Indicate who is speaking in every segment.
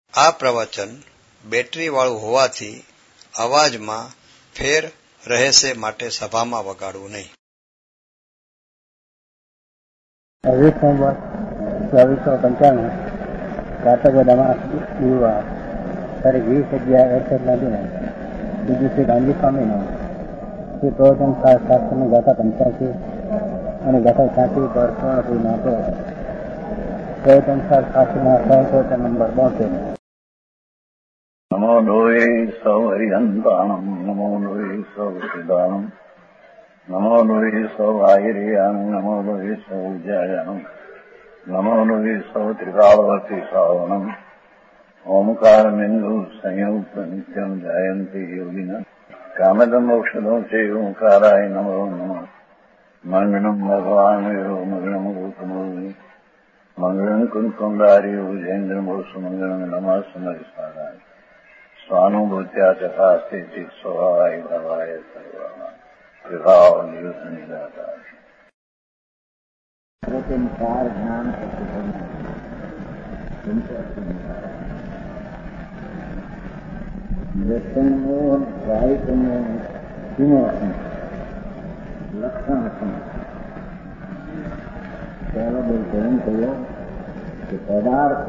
Speaker 1: આ પ્રવચન બેટરીવાળું હોવાથી અવાજમાં ફેર રહેશે માટે સભામાં વગાડવું નહીં.
Speaker 2: 2495 કાતરગોદામાં ગુરુવાર તારીખ 20/11/68 દિને બીજું શ્રી ગાંધી સ્વામીનું શ્રી પ્રવચન શાસ્ત્રની ગાથા 85 અને ગાથા 86 પર પૂર્ણ પૂર્ણ હતો. પ્રવચન શાસ્ત્રના પ્રવચન નંબર 72.
Speaker 3: નમો લોહે સૌ હરિહંતાણમ નમો લોહે સૌ સિદ્ધાણમ નમો લોહે સૌ આહિર્યાણમ નમો લોહે સૌ વિજયાણમ નમો લોહે સૌ ત્રિકાળવતી શ્રાવણમ ઓમકારમિંદુ સંયુક્ત નિત્યમ જયંતિ યોગિન કામદમોક્ષદો છે ઓંકારાય નમો નમઃ. મંગળમ ભગવાન વિરો મંગળમ ગૌતમોર્મિ મંગળમ કુંકુંડાર્યો જૈન્દ્રમો સુમંગળમ નમઃ સમરિસ્વાદાય स्वानुभूत्या चकास्ते चित स्वभावाय भवाय सर्वः विभाव नियुक्त निराकार.
Speaker 2: चार ज्ञान लक्षण पहला बोलते हैं कहो कि पदार्थ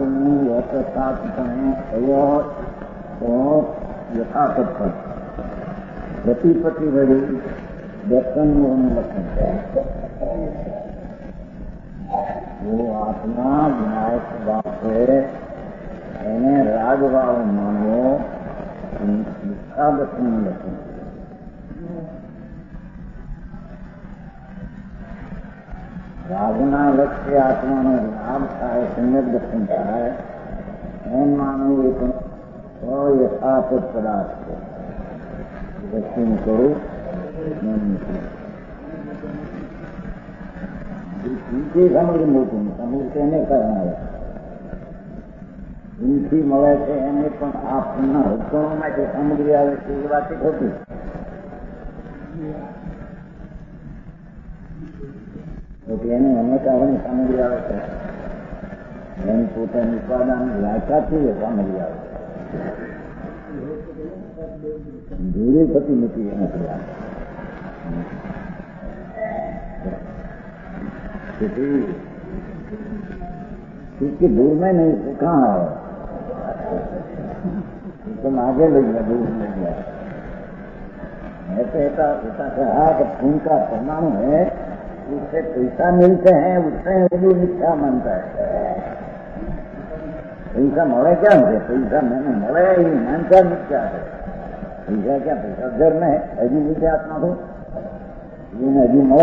Speaker 2: तो यथातथ प्रतिपति बड़ी दर्शन लक्षण वो आत्मा विनायक बाप है એને રાગભાવ માનવો નિષ્ઠા દર્શન લક્ષણ. રાગના લક્ષ્ય આત્માનો લાભ થાય સમ્યક દર્શન થાય એમ માનવું એ પણ યથાર્થ પદાર્થ છે. દર્શન કરું સામગ્રી મોટું સામગ્રી એને કરનાર ઊંચી મળે છે એને પણ આપના રક્ષણો માટે સામગ્રી આવે છે એ વાત ખોટી. એને એને કારણે સામગ્રી આવે છે એની પોતાની ઉત્પાદન લાયકાતથી સામગ્રી આવે છે. धीरे पति मिट्टी क्योंकि दूर में नहीं कहाँ है तुम आगे लग गया दूर लग गया. ऐसा ऐसा कहा कि खून का परमाणु है उससे पैसा मिलते हैं उससे वो मिथ्या मानता है. पैसा મળે क्या है पैसा मैंने મળે ही मानता मिथ्या है. पैसा क्या पैसा घर में है हजी मुझे आत्मा को हजी મળે.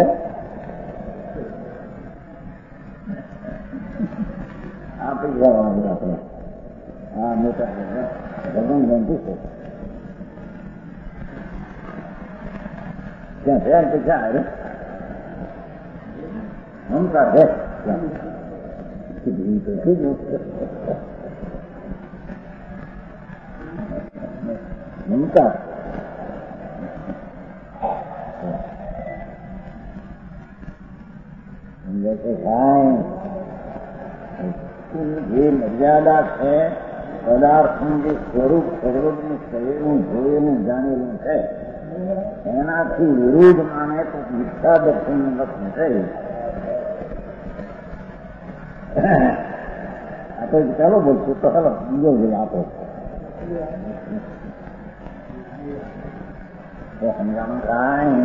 Speaker 2: આ પૈસા વાળા આપણે આ મોટા ભગવાન ગમતું છે ત્યાં થયા પૈસા આવે મમતા છે મમતા જે મર્યાદા છે પદાર્થનું જે સ્વરૂપ સર્વનું શરીરનું જોયેલું જાણેલું છે એનાથી વિરુદ્ધ માને તો મિથ્યા દર્શનનું લક્ષણ છે. આ તો ચાલો બોલશું તો ચાલો બીજો જ આપો સમજાણું કાંઈ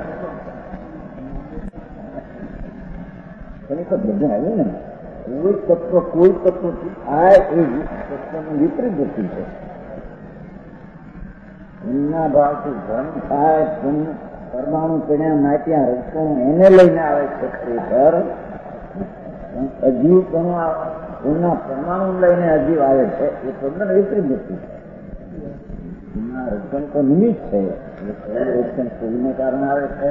Speaker 2: એની તો બધું આવ્યું ને કોઈ તત્વથી થાય એ તત્વનું વિપરીત વૃત્તિ છે. એમના ભાવથી ધન થાય પરમાણુ પીણ્યા માટ્યા રક્ષણ એને લઈને આવે છે ખરેખર અજીવ એમના પરમાણુ લઈને અજીવ આવે છે એ તદ્દન વિપરીત વૃત્તિ છે. એમના રક્ષણ તો નિમિત્ત છે રક્ષણ શરીરને કારણે આવે છે.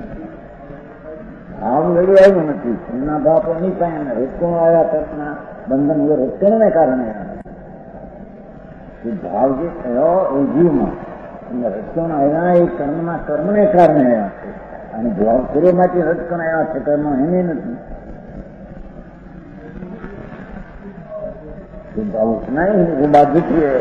Speaker 2: ભાવ લડી આવ્યું નથી એમના ભાવ એની પાસે રક્ષણો આવ્યા કર્મના બંધન રક્ષણને કારણે આવે ભાવ જે થયો એ જીવમાં રક્ષણ આવ્યા એ કર્મના કર્મને કારણે આવ્યા છે અને ભાવ સૂર્યમાંથી રક્ષણ આવ્યા છે કર્મ એને નથી. शुभ उठना ही वो बात दूसरी है।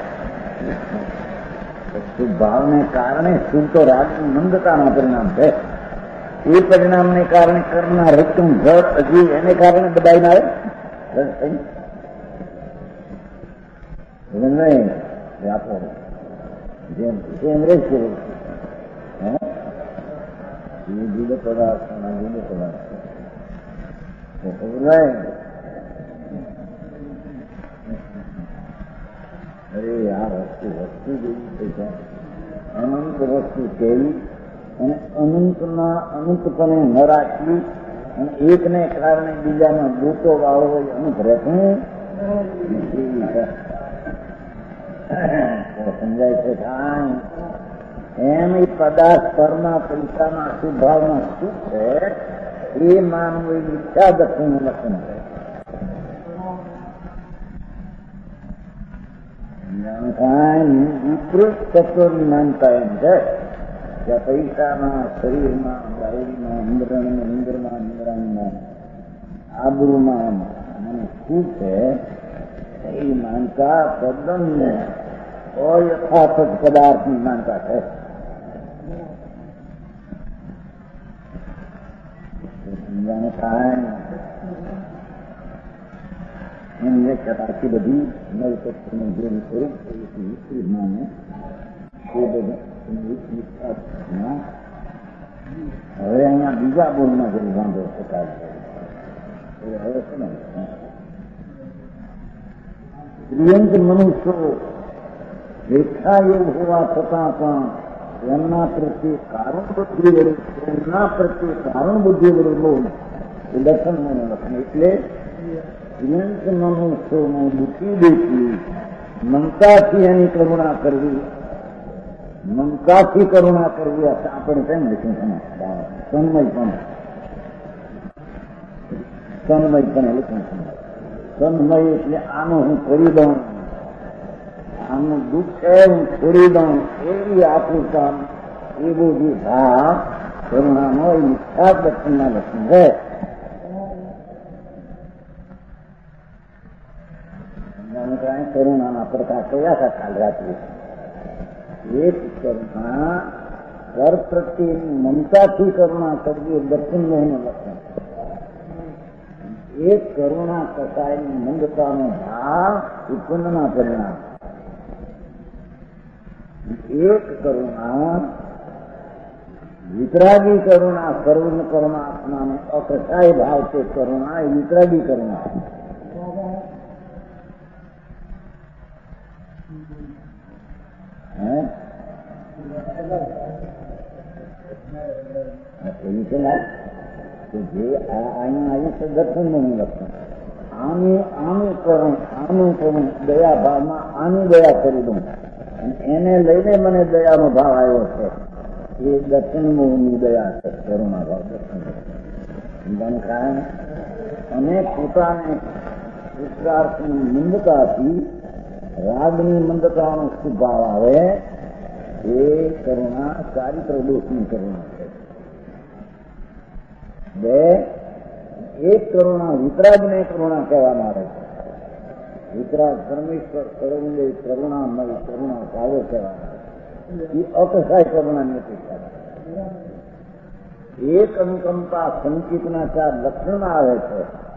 Speaker 2: शुभ भाव ने कारण शुभ तो राग मंदता ना परिणाम है। ये परिणाम ने कारण करना रक्तम घट अजीब एने कारण बधाई ना नहीं व्यापो जेम रेस जुदे पदार्थ जुदे पदार्थ अरे यार वस्तु वस्तु जो अनंत वस्तु केवी અને અનંતના અનંતપણે ન રાખવી અને એકને કારણે બીજાનો દૂતો વાળો હોય અનંત રહેતું સમજાય છે કાંઈ એમ એ પદાર્થ પરમાં પૈસામાં સ્વભાવમાં શું છે એ માનવું એ મિથ્યા દર્શનનું લક્ષણ છે. વિપરીત તત્વની માનતા એમ છે કે પૈસામાં શરીરમાં બાયરીમાં ઇન્દ્રમાં ઇન્દ્રાણીમાં આબરૂમાં મને શું છે એ માનતા તદ્દન અયથાર્થ પદાર્થની માનતા છે. સમજાને કાંઈ એમ આખી બધી નવતત્વનું જે સ્વરૂપ વિપરીત માને એ બધા હવે અહીંયા બીજા બોલમાં જેવું વાંધો શકાય છે હવે શું પ્રિયંક મનુષ્યો રેખાયોગ હોવા છતાં પણ એમના પ્રત્યે કારણ બુદ્ધિ વડે એમના પ્રત્યે કારણ બુદ્ધિ વડે બોલ એ દર્શનનું લક્ષણ. એટલે પ્રિયંક મનુષ્યોને દુઃખી દેખી મમતાથી એની કરુણા કરવી મમતાથી કરુણા કરવી આપણે કેમ લખ્યું તન્મય પણ લખ્યું તન્મય એટલે આનું હું કરી દઉં આનું દુઃખ છે હું છોડી દઉં એવી આતુરતા એવું જે ભાવ કરુણાનો એ મિથ્યા દર્શનના લક્ષણ છે. કરુણાના પ્રકાર કયા હતા કાલ રાત્રે એક કરુણા ઘર પ્રત્યેની મમતાથી કરુણા કરવી એ દર્શનનું એનું લક્ષણ. એક કરુણા કસાયની મંદતાનો ભાવ એ પુણ્યના પરિણામ. એક કરુણા વિતરાગી કરુણા સર્વ પરમાત્માનો અકસાય ભાવ છે. કરુણા એ વિતરાગી કરુણા. જે અહીંયા આવ્યું છે દર્શનનું લક્ષણ. આનું કરું દયા ભાવમાં આની દયા કરી દઉં એને લઈને મને દયાનો ભાવ આવ્યો છે એ દર્શનની દયા છે. કરુણા ભાવ દર્શન કારણ અને પોતાને પુરુષાર્થની મંદતાથી રાગની મંદતાનો સ્વભાવ આવે એ કરુણા ચારિત્ર દોષની કરુણા છે. બે એક કરુણા વિતરાગને કરુણા કહેવામાં આવે છે. વિતરાગ પરમેશ્વર સર્વને કરુણામય કરુણા ભાવો કહેવામાં આવે એ અકસાય કરુણાની અપેક્ષા. એક અનુકંપા સંચિતના ચાર લક્ષણમાં આવે છે.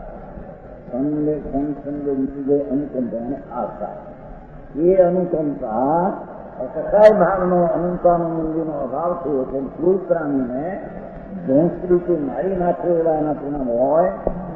Speaker 2: અનુકંપા અને આશા. એ અનુકંપા અકસાય ભાવનો અનંતાનંદનો અભાવ થયો છે. કોઈ પ્રાણીને ભેંસરીથી મારી નાખ્યો એવા એના પરિણામ હોય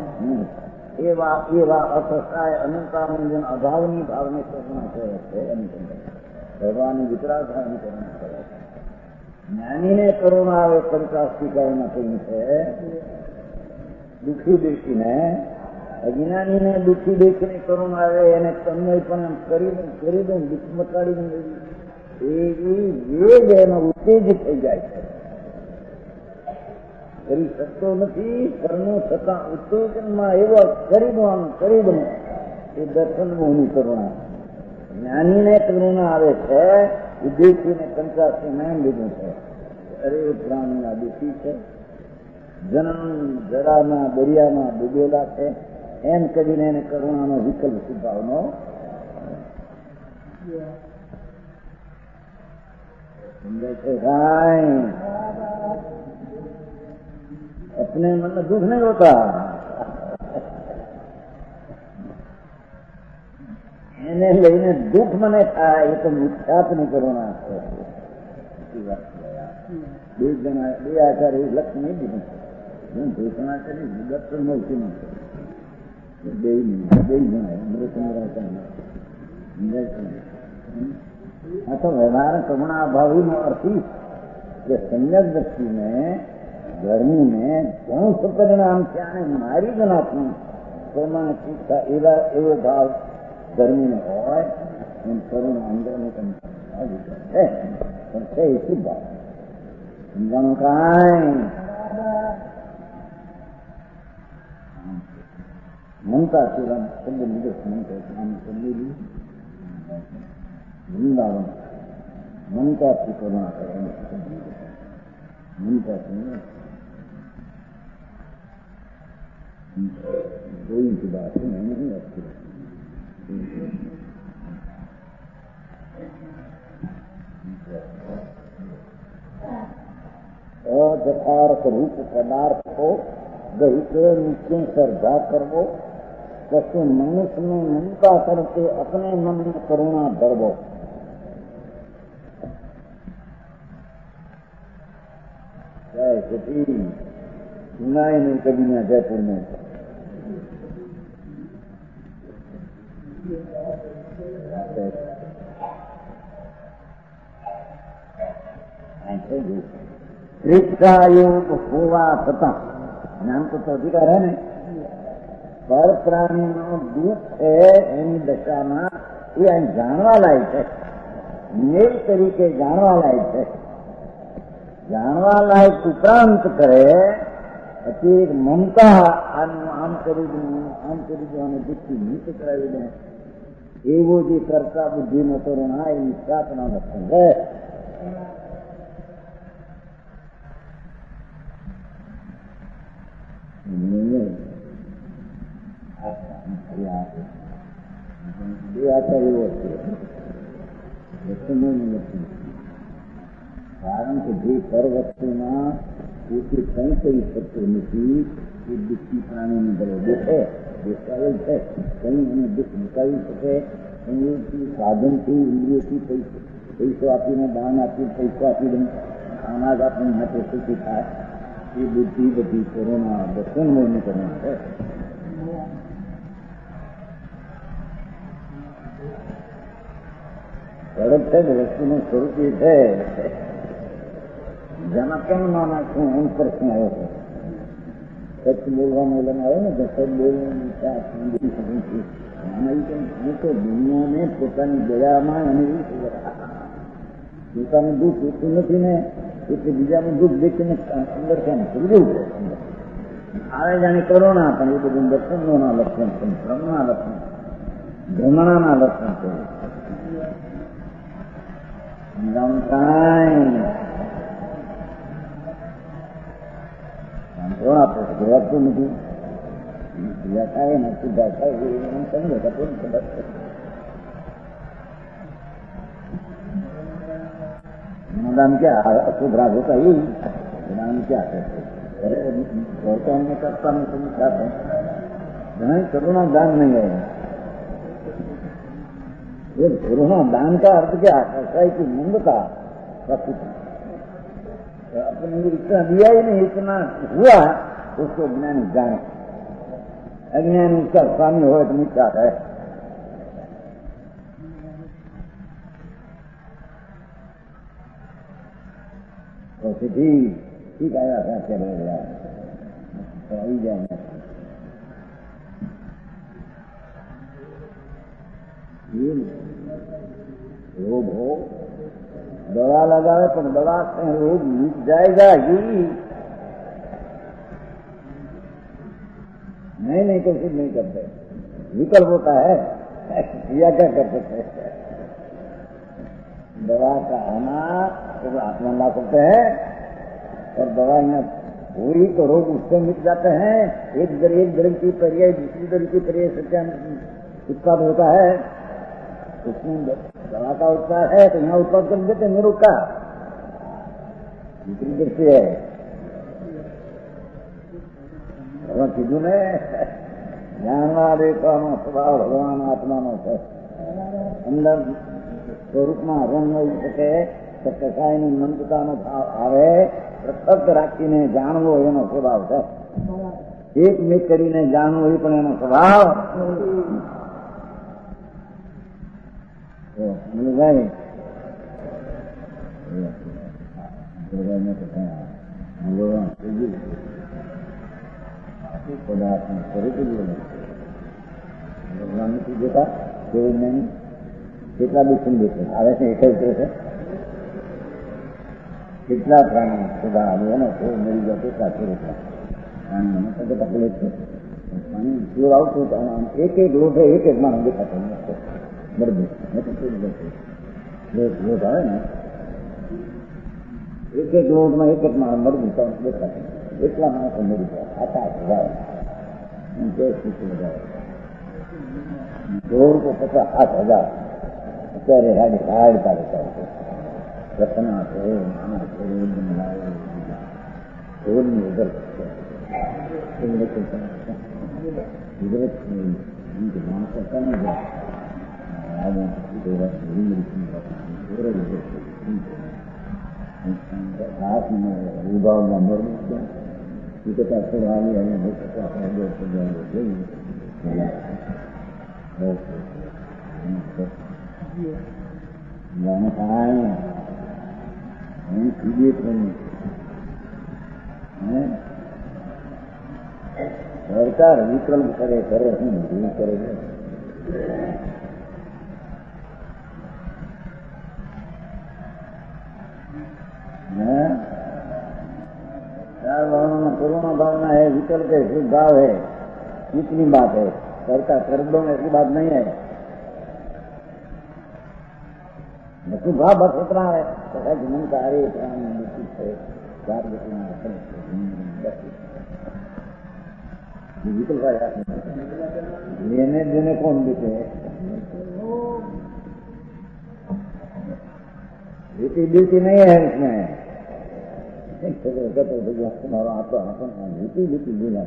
Speaker 2: એવા અકસાય અનંતાનંદન અભાવની ભાવને કરુણા કહે છે. અનુકંપા ભગવાનની વિતરાગ અનુકરણા કરે છે. જ્ઞાનીને કરુણા આવે પરિકાષ્ટિકાઓમાં કહ્યું છે. દુઃખી દેખીને અજ્ઞાનીને દુઃખી દેખીને કરુણા આવે એને તમને પણ કરી દઉં દુઃખ મટાડી દઉં એવી વેગ એનો ઉત્તેજિત થઈ જાય છે. કરી શકતો નથી કરવું છતાં ઉત્તેજનમાં એવો કરી દઉં એ દર્શનનું કરુણા. જ્ઞાનીને કરુણા આવે છે એ દેખીને કંચાસી નામ લીધું છે. અરે પ્રાણીના દુઃખી છે, જન્મ જરામાં દરિયામાં ડૂબેલા છે, એમ કરીને એને કરુણાનો વિકલ્પ સ્વભાવનો સમજાય છે ભાઈ. अपने मन में दुख नहीं होता, એને લઈને દુઃખ મને થાય એ તો મિથ્યાત્વ કરુણા છે. બે જણા બે આચાર એવું લક્ષ નહીં દીધું. ઘોષણા કરી દર્શન મળતું બે જણા આ તો વ્યવહાર કરુણા અભાવીનો અર્થ કે સંયત વ્યક્તિને ગરમીને ઘણું પરિણામ છે અને મારી જ નાખવું પ્રમાણે શીખતા એવો ભાવ ગરમીને હોય એમ કરુણા અંદરને પણ છે એ શું ભાવ સમજાણું કાંઈ મમતા શિવમ શબ્દ લીધો વૃંદાવન મમતાથી કરુણા કરે મમતાથી कोई की बात नहीं नहीं अच्छी अयथार्थ रूप पदार्थ को गही के नीचे श्रद्धा करवो कशु मनुष्य में ममता करके अपने मन में करुणा धरवो. जय सती सुनाई नहीं कभी ना जयपुर में. योग होवा छता ज्ञान तो अधिकार है ने पर प्राणी नो दुख है एनी दशा में ये जानवा लायक है. मेल तरीके जानवा लायक है. जानवा लायक उपरांत करे પછી એક મમતા આમ કરી દો અને દુઃખી નીચ કરાવી દે એવો જે કરતા બુદ્ધિનો કરુણા એની સ્થાપના લક્ષણ છે. એવો છે કારણ કે જે પર વસ્તુમાં તેથી કંઈ કરી શકતો નથી એ દુઃખી પ્રાણીની બરોબર છે. દેખાડેલ છે કંઈ એને દુઃખ મુકાવી શકે સંયોગથી સાધનથી ઇન્દ્રિયોથી પૈસો આપીને દાન આપી પૈસો આપી દે અનાજ આપીને માટે સુખી થાય એ બુદ્ધિ બધી કોરોના દર્શન મોડની કરુણા છે. સ્વરૂપ છે ને વસ્તુનું સ્વરૂપ એ છે જેમાં કેમ ના નાખવું એમ પ્રશ્ન આવ્યો છે. સચ બોલવાનું લઈને આવે ને તો સચ બોલવાની હું તો દુનિયાને પોતાની દયામાં અને પોતાનું દુઃખ હોતું નથી ને એટલે બીજાનું દુઃખ દેખીને અંદર કેમ સમજવું પડે. આવે જાણે કરુણા પણ એ બધું દર્શનોના લક્ષણ છે, ભ્રમના લક્ષણ, ભ્રમણાના લક્ષણ છે. કાંઈ જોવાતું નથી. બીજા થાય ને સીધા થાય એમ સમજો ખબર છે. दान क्या अशुभ राग होता ही दान क्या कहते औरतों में करता में तुम क्या है करुणा दान नहीं है. ये करुणा दान का अर्थ क्या है कि मंदता अपने इतना दिया ही नहीं इतना हुआ उसको ज्ञानी जाने. अज्ञानी उसका स्वामी हो तो मिथ्या है. तो ठीक आया था चले गया तो आई जाए रोग हो दवा लगावे तो दवा से रोग मिट जाएगा ही नहीं तो कुछ नहीं करते. विकल्प होता है या क्या कर सकते हैं. दवा का आना तो आत्मा ला सकते हैं और दवा यहाँ वही तो रोग उससे मिट जाते हैं। एक दर की परियाय दूसरी दर की परियाय सत्या उत्पाद होता है, उसमें दवा का उत्पाद है तो यहाँ उत्पाद कर देते हैं निरोग का, दूसरी दर से है। ભગવાન કીધું ને જ્ઞાનના દેખાનો સ્વભાવ ભગવાન આત્માનો છે. અંદર સ્વરૂપમાં હરણ ન ઉઠી શકે તો કસાયની મંદતાનો ભાવ આવે. પ્રસક્ત રાખીને જાણવો એનો સ્વભાવ છે. એક મેં કરીને જાણવું એ પણ એનો સ્વભાવ. પદાર્થનું સ્વરૂપ જ ભગવાન નથી જોતા કેવું નહીં. કેટલા બી સંદેશ આવે છે એક જ છે. કેટલા પ્રાણી સદા આવે ને તો મરી જાય કેટલા સ્વરૂપમાં પ્રાણીઓને તકલીફ છે. પાણી પીવું આવતું એક લોટ એક માણસ દેખાતો બરોબર લોટ આવે ને એક લોટમાં એક માણસ મરવું દેખાતો. એટલા માણસો મરી ગયા. 7,000 $150,000 અત્યારે હાડ પાડે ચાલશે. રચના છે, નાના છે, રોડની ઉધર ગુજરાત માણસો કને વિભાગમાં મરવું છે. કહેતા છોડવાની અને સરકાર વિકલ્પ કરે શું કરે છે. कोरोना भावना है, विकल्प है, शुभ भाव है, इतनी बात है. सरकार कर दो ऐसी बात नहीं है. शुभ भाव बस उतना है. जीवन कार्य विकल्प लेने देने कौन देते हैं? ड्यूटी नहीं है इसमें. तुम्हारा आपका ड्यूटी बोला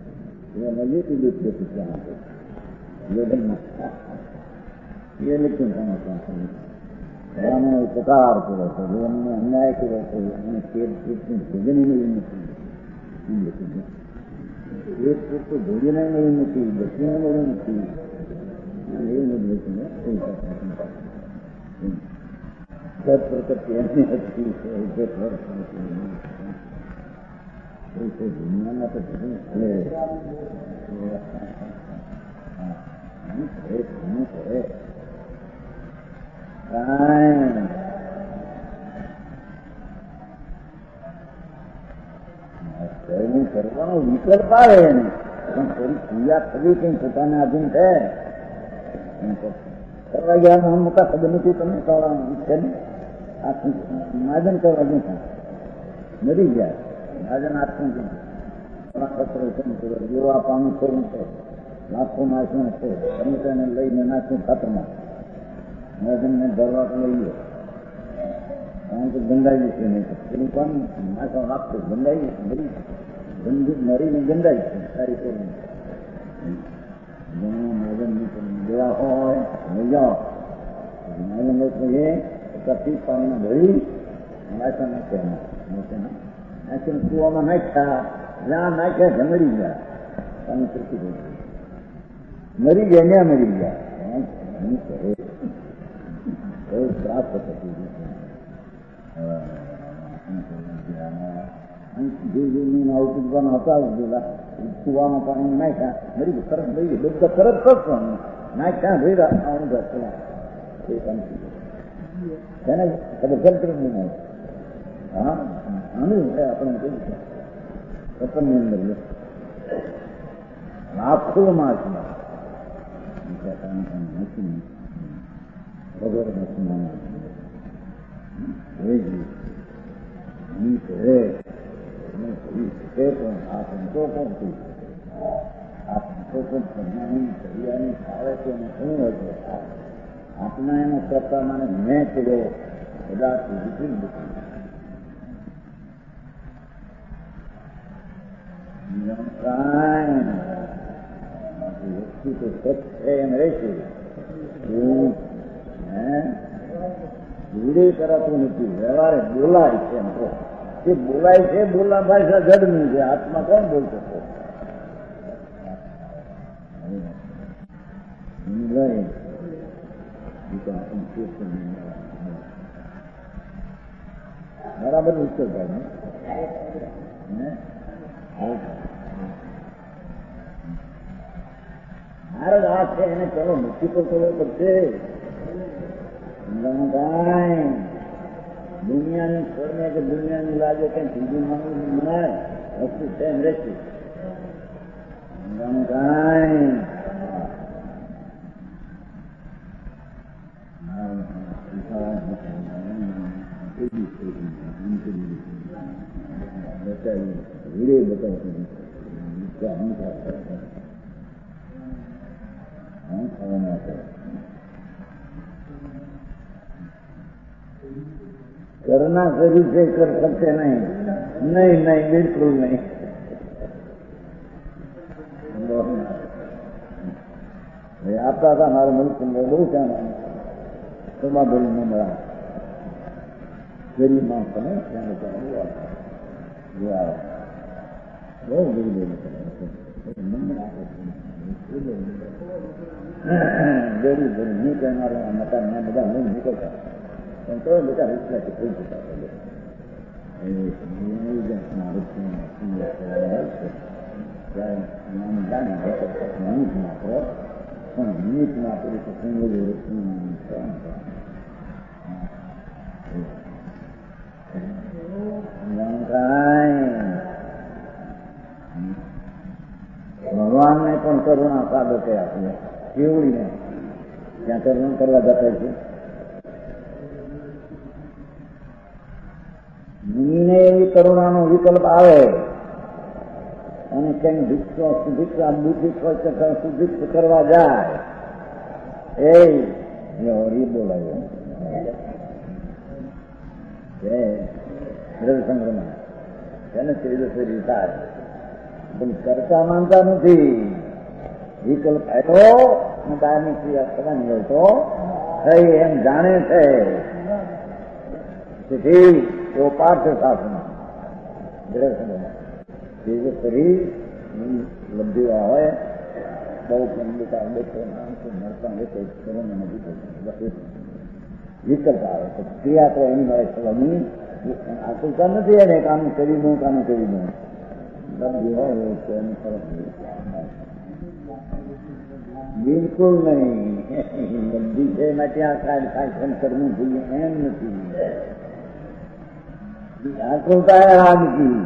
Speaker 2: ये लेकिन उपकार करो तो अन्याय करो तो भोजन ही नहीं मिलती. एक तो भोजन ही नहीं मिलती, दक्षिण नहीं मिलती. सब प्रकृति ऐसी अच्छी है दुनिया में तो કરવાનો વિકલ્પ આવે પણ થોડી પૂજા થવી કઈ પોતાના આધીન છે. કરવા ગયા મોટા ખબર નથી તમને છે ને માજન કરવા નહીં મરી ગયા. માજન આત્મ જેવા પાણી કરવું છે, લાખો નાશનું છે, તમે તેને લઈને નાખ્યું ખાતરમાં માજનને ધરવા લઈએ કારણ કે ગંદાઈ છે નહીં. એનું પાણી નાખવા રાખતું ગંદાઈ મરી મરીને ગંદાઈ છે. સારી કરવું માજન જેવા હોય લઈ જાઓ. માજન એ પ્રતિ પાણીમાં ભરી નાખ્યા નાખ્યા કુવામાં નાખ્યા જ્યાં નાખ્યા મરી ગયા. પાણી તરતી મરી ગયા ત્યાં મરી ગયા. ત્રાસ થતો હતા કુવામાં પાણી નાખ્યા મરી ગયું. તરત લઈ ગયું બધા તરત નાખ્યા ભર્યા એને ખબર ચાલતી નહીં. હા આનું આપણે કહ્યું છે વતનની અંદર લાખો માસ વગર કરી શકે પણ આ સંતો પણ થઈ શકે. આ સંતો પણ પ્રજ્ઞાની ક્રિયાની ફાવે છે અને શું હશે આપના એનો કરતા મને મેં કર્યો કદાચ વિપરીત નથી. વ્યક્તિ તો સત છે એમ રહેશે, જોડે કરાતું નથી. વ્યવહારે બોલાય છે એમ તો એ બોલાય છે, બોલા ભાષા જડની છે. આત્મા કોણ બોલ શકો? બરાબર ઉત્તર થાય ને. મારો આ છે એને પેલો મુક્તિ પર કરવો પડશે. દુનિયાની છોડને કે દુનિયાની લાગે કઈ હિન્દુ માનવું મનાય વસ્તુ છે એમ રહેશે. કરના કર્યું છે કર શકશે નહીં. નહીં નહીં, બિલકુલ નહીં. આપતા હતા મારો મનુષ્ય બહુ ત્યાં સમાબેન ન મળ્યા ગરીબ માણસ ને બહુ ગરીબ ગરીબ નહીં કહેનારા મકાન ને બધા નહીં નીકળતા પણ તો બધા વિશ્વાસ થઈ જતા. મિનિટમાં ભગવાનને પણ કરુણા સાબતે આપીએ. કેવડીને ત્યાં કરુણા કરવા જતા છે. મુનિને એવી કરુણાનો વિકલ્પ આવે અને કઈ ભિક્ષા બુદ્ધિ સુભિક્ષ કરવા જાય એ બોલાયો સંગ્રહ તેને ત્રિદશરી થાય પણ કરતા માનતા નથી. વિકલ્પ આવ્યો અને બહારની ક્રિયા થવાની હોય તો થઈ એમ જાણે છે. તેથી એવો પાર્થ શાસન ત્રિદશરી લબ્ધિઓ હોય બહુ વિકલ્પ આવે તો ક્રિયા તો એની મારે થવાની આકુલતા નથી. એને કામ કરી દઉં કામ કરી દઉં લબ્ધિ હોય તો એની ફરક બિલકુલ નહીં. લબ્ધિ છે એમાં ત્યાં કાર્યક્રમ કરવું જોઈએ એમ નથી. આકુલતા રાજકી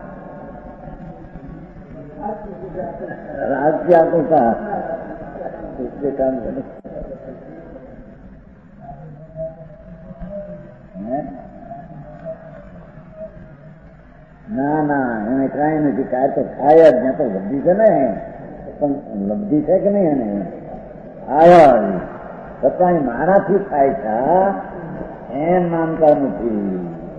Speaker 2: રાજકી આકુલતા કામ કરે. ના ના એને કઈ નથી. કાય તો ખાય જ ત્યાં તો લબ્ધિ છે ને. પણ લબ્ધિ છે કે નહીં એને આયા છતાં મારાથી થાય છે એમ માનતા નથી.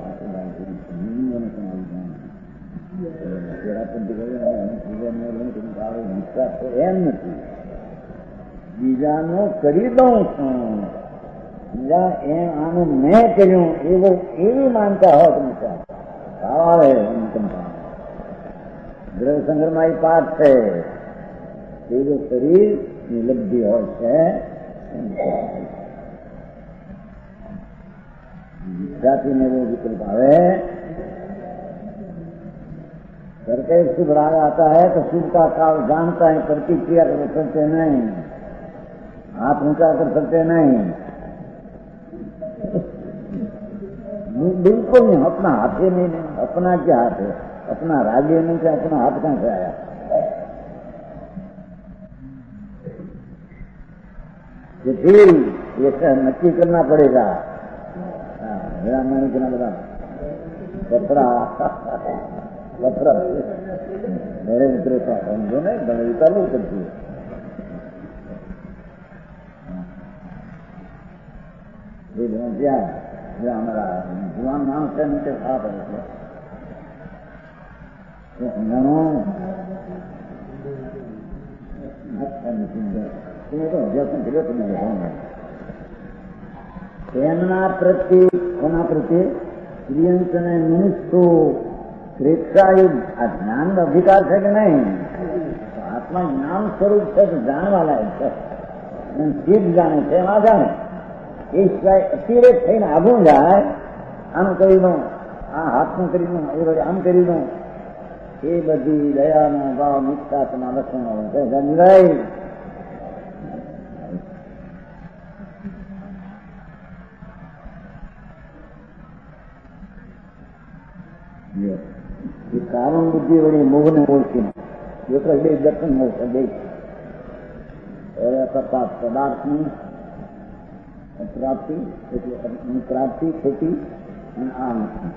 Speaker 2: એમ નથી. બીજાનું કરી દઉં છું, બીજા એમ આનું મેં કર્યું એવું એવી માનતા હોત આવે. ગ્રહ સંગ્રહમાં એ પાઠ છે. એવું શરીર ની લબ્ધિ હોય છે. જાતિને એવો विकल्प આવે. करके शुभ राग आता है तो शुभ का काल जानता है, प्रतिक्रिया कर सकते नहीं, हाथ ऊंचा कर सकते नहीं. बिल्कुल नहीं. अपना हाथ ही नहीं. अपना क्या हाथ है? अपना रागे नहीं क्या? अपना हाथ कहां से आया? ये नक्की करना पड़ेगा. मेरा मन इतना बड़ा कपड़ा वस्त्र मेरे मित्र का समझो ने गणिता नहीं करती है। क्या हमारा जुआन नाम से नीचे साफ है એમના પ્રત્યે કોના પ્રત્યે સ્ત્રીયંતને મનુષ્યો પ્રેક્ષાયુગ આ જ્ઞાન અધિકાર છે કે નહીં? આત્મા જ્ઞાન સ્વરૂપ છે તો જાણવા લાયક છે, ચીજ જાણે છે એમાં જાણે. એ સિવાય અતિરેક થઈને આઘું જાય, આમ કરી દઉં, આ હાથનું કરી દઉં, એ વડે આમ કરી દઉં, એ બધી દયાના ભાવ નિષ્ઠાના લક્ષણો છે. સમજાય? એ કારણ બુદ્ધિ વળી મોહને ઓળખીને એક જ બે દર્શન મળશે. બે કરતા પદાર્થની પ્રાપ્તિ એટલે પ્રાપ્તિ ખેતી અને આ નથી.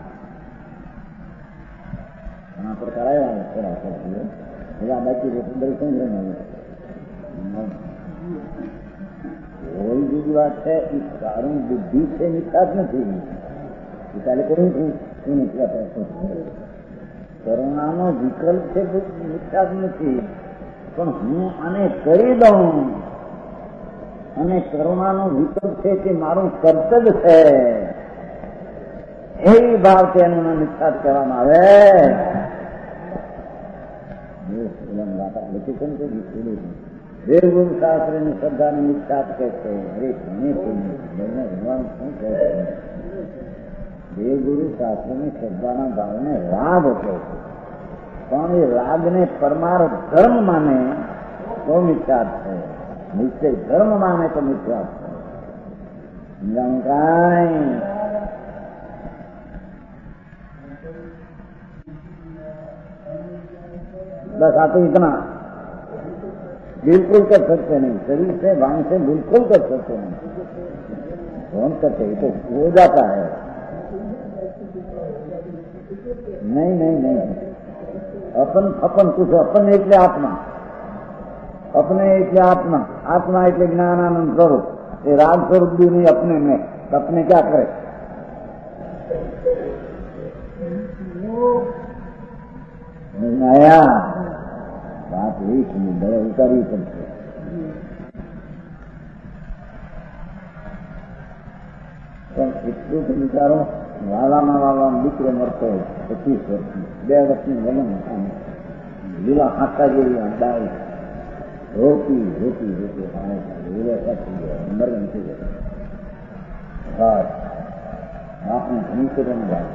Speaker 2: ઘણા પ્રકાર આવ્યા થોડા થોડા બાકી દર્શન કોઈ બીજી વાત છે. એ કારણ બુદ્ધિ છે, નિકાસ નથી. એ કાલે કરું છું કરુણાનો વિકલ્પ છે, નિકાસ નથી. પણ હું આને કરી દઉં અને કરુણાનો વિકલ્પ છે કે મારું કર્તવ્ય છે, એ ભાવ તેનો નિકાસ કરવામાં આવે. દેવગુરુ શાસ્ત્ર ની શ્રદ્ધા ની નિષ્ઠા કહે છે. અરે ભગવાન શું કહે છે? દેવગુરુ શાસ્ત્ર ની શ્રદ્ધાના ભાવને રાગ કહે છે. પણ એ રાગને પરમાર્થ ધર્મ માને તો મિથ્યા છે, નિશ્ચય ધર્મ માને તો મિથ્યા છે. કાંઈ बस आप इतना बिल्कुल कर सकते नहीं, शरीर से वाणी से बिल्कुल कर सकते नहीं. कौन करते तो हो जाता है. नहीं नहीं नहीं, अपन अपन कुछ अपन એટલે આત્મા, अपने એટલે आत्मा, आत्मा એટલે જ્ઞાનાનંદ સ્વરૂપ. એ રાગ સ્વરૂપ भी नहीं अपने में. अपने क्या करे? आया बात यही सुनी, बड़े उतारी करते. પણ એટલું તો વિચારો, વાલામાં વાલા દીકરો મરતો 25 વર્ષની 2 વર્ષની વલણ લીલા હાથા જેવી અંદાજ રોટી રોટી રોટી મરણ થઈ ગયો. આપણે ઘણી કરીને વાત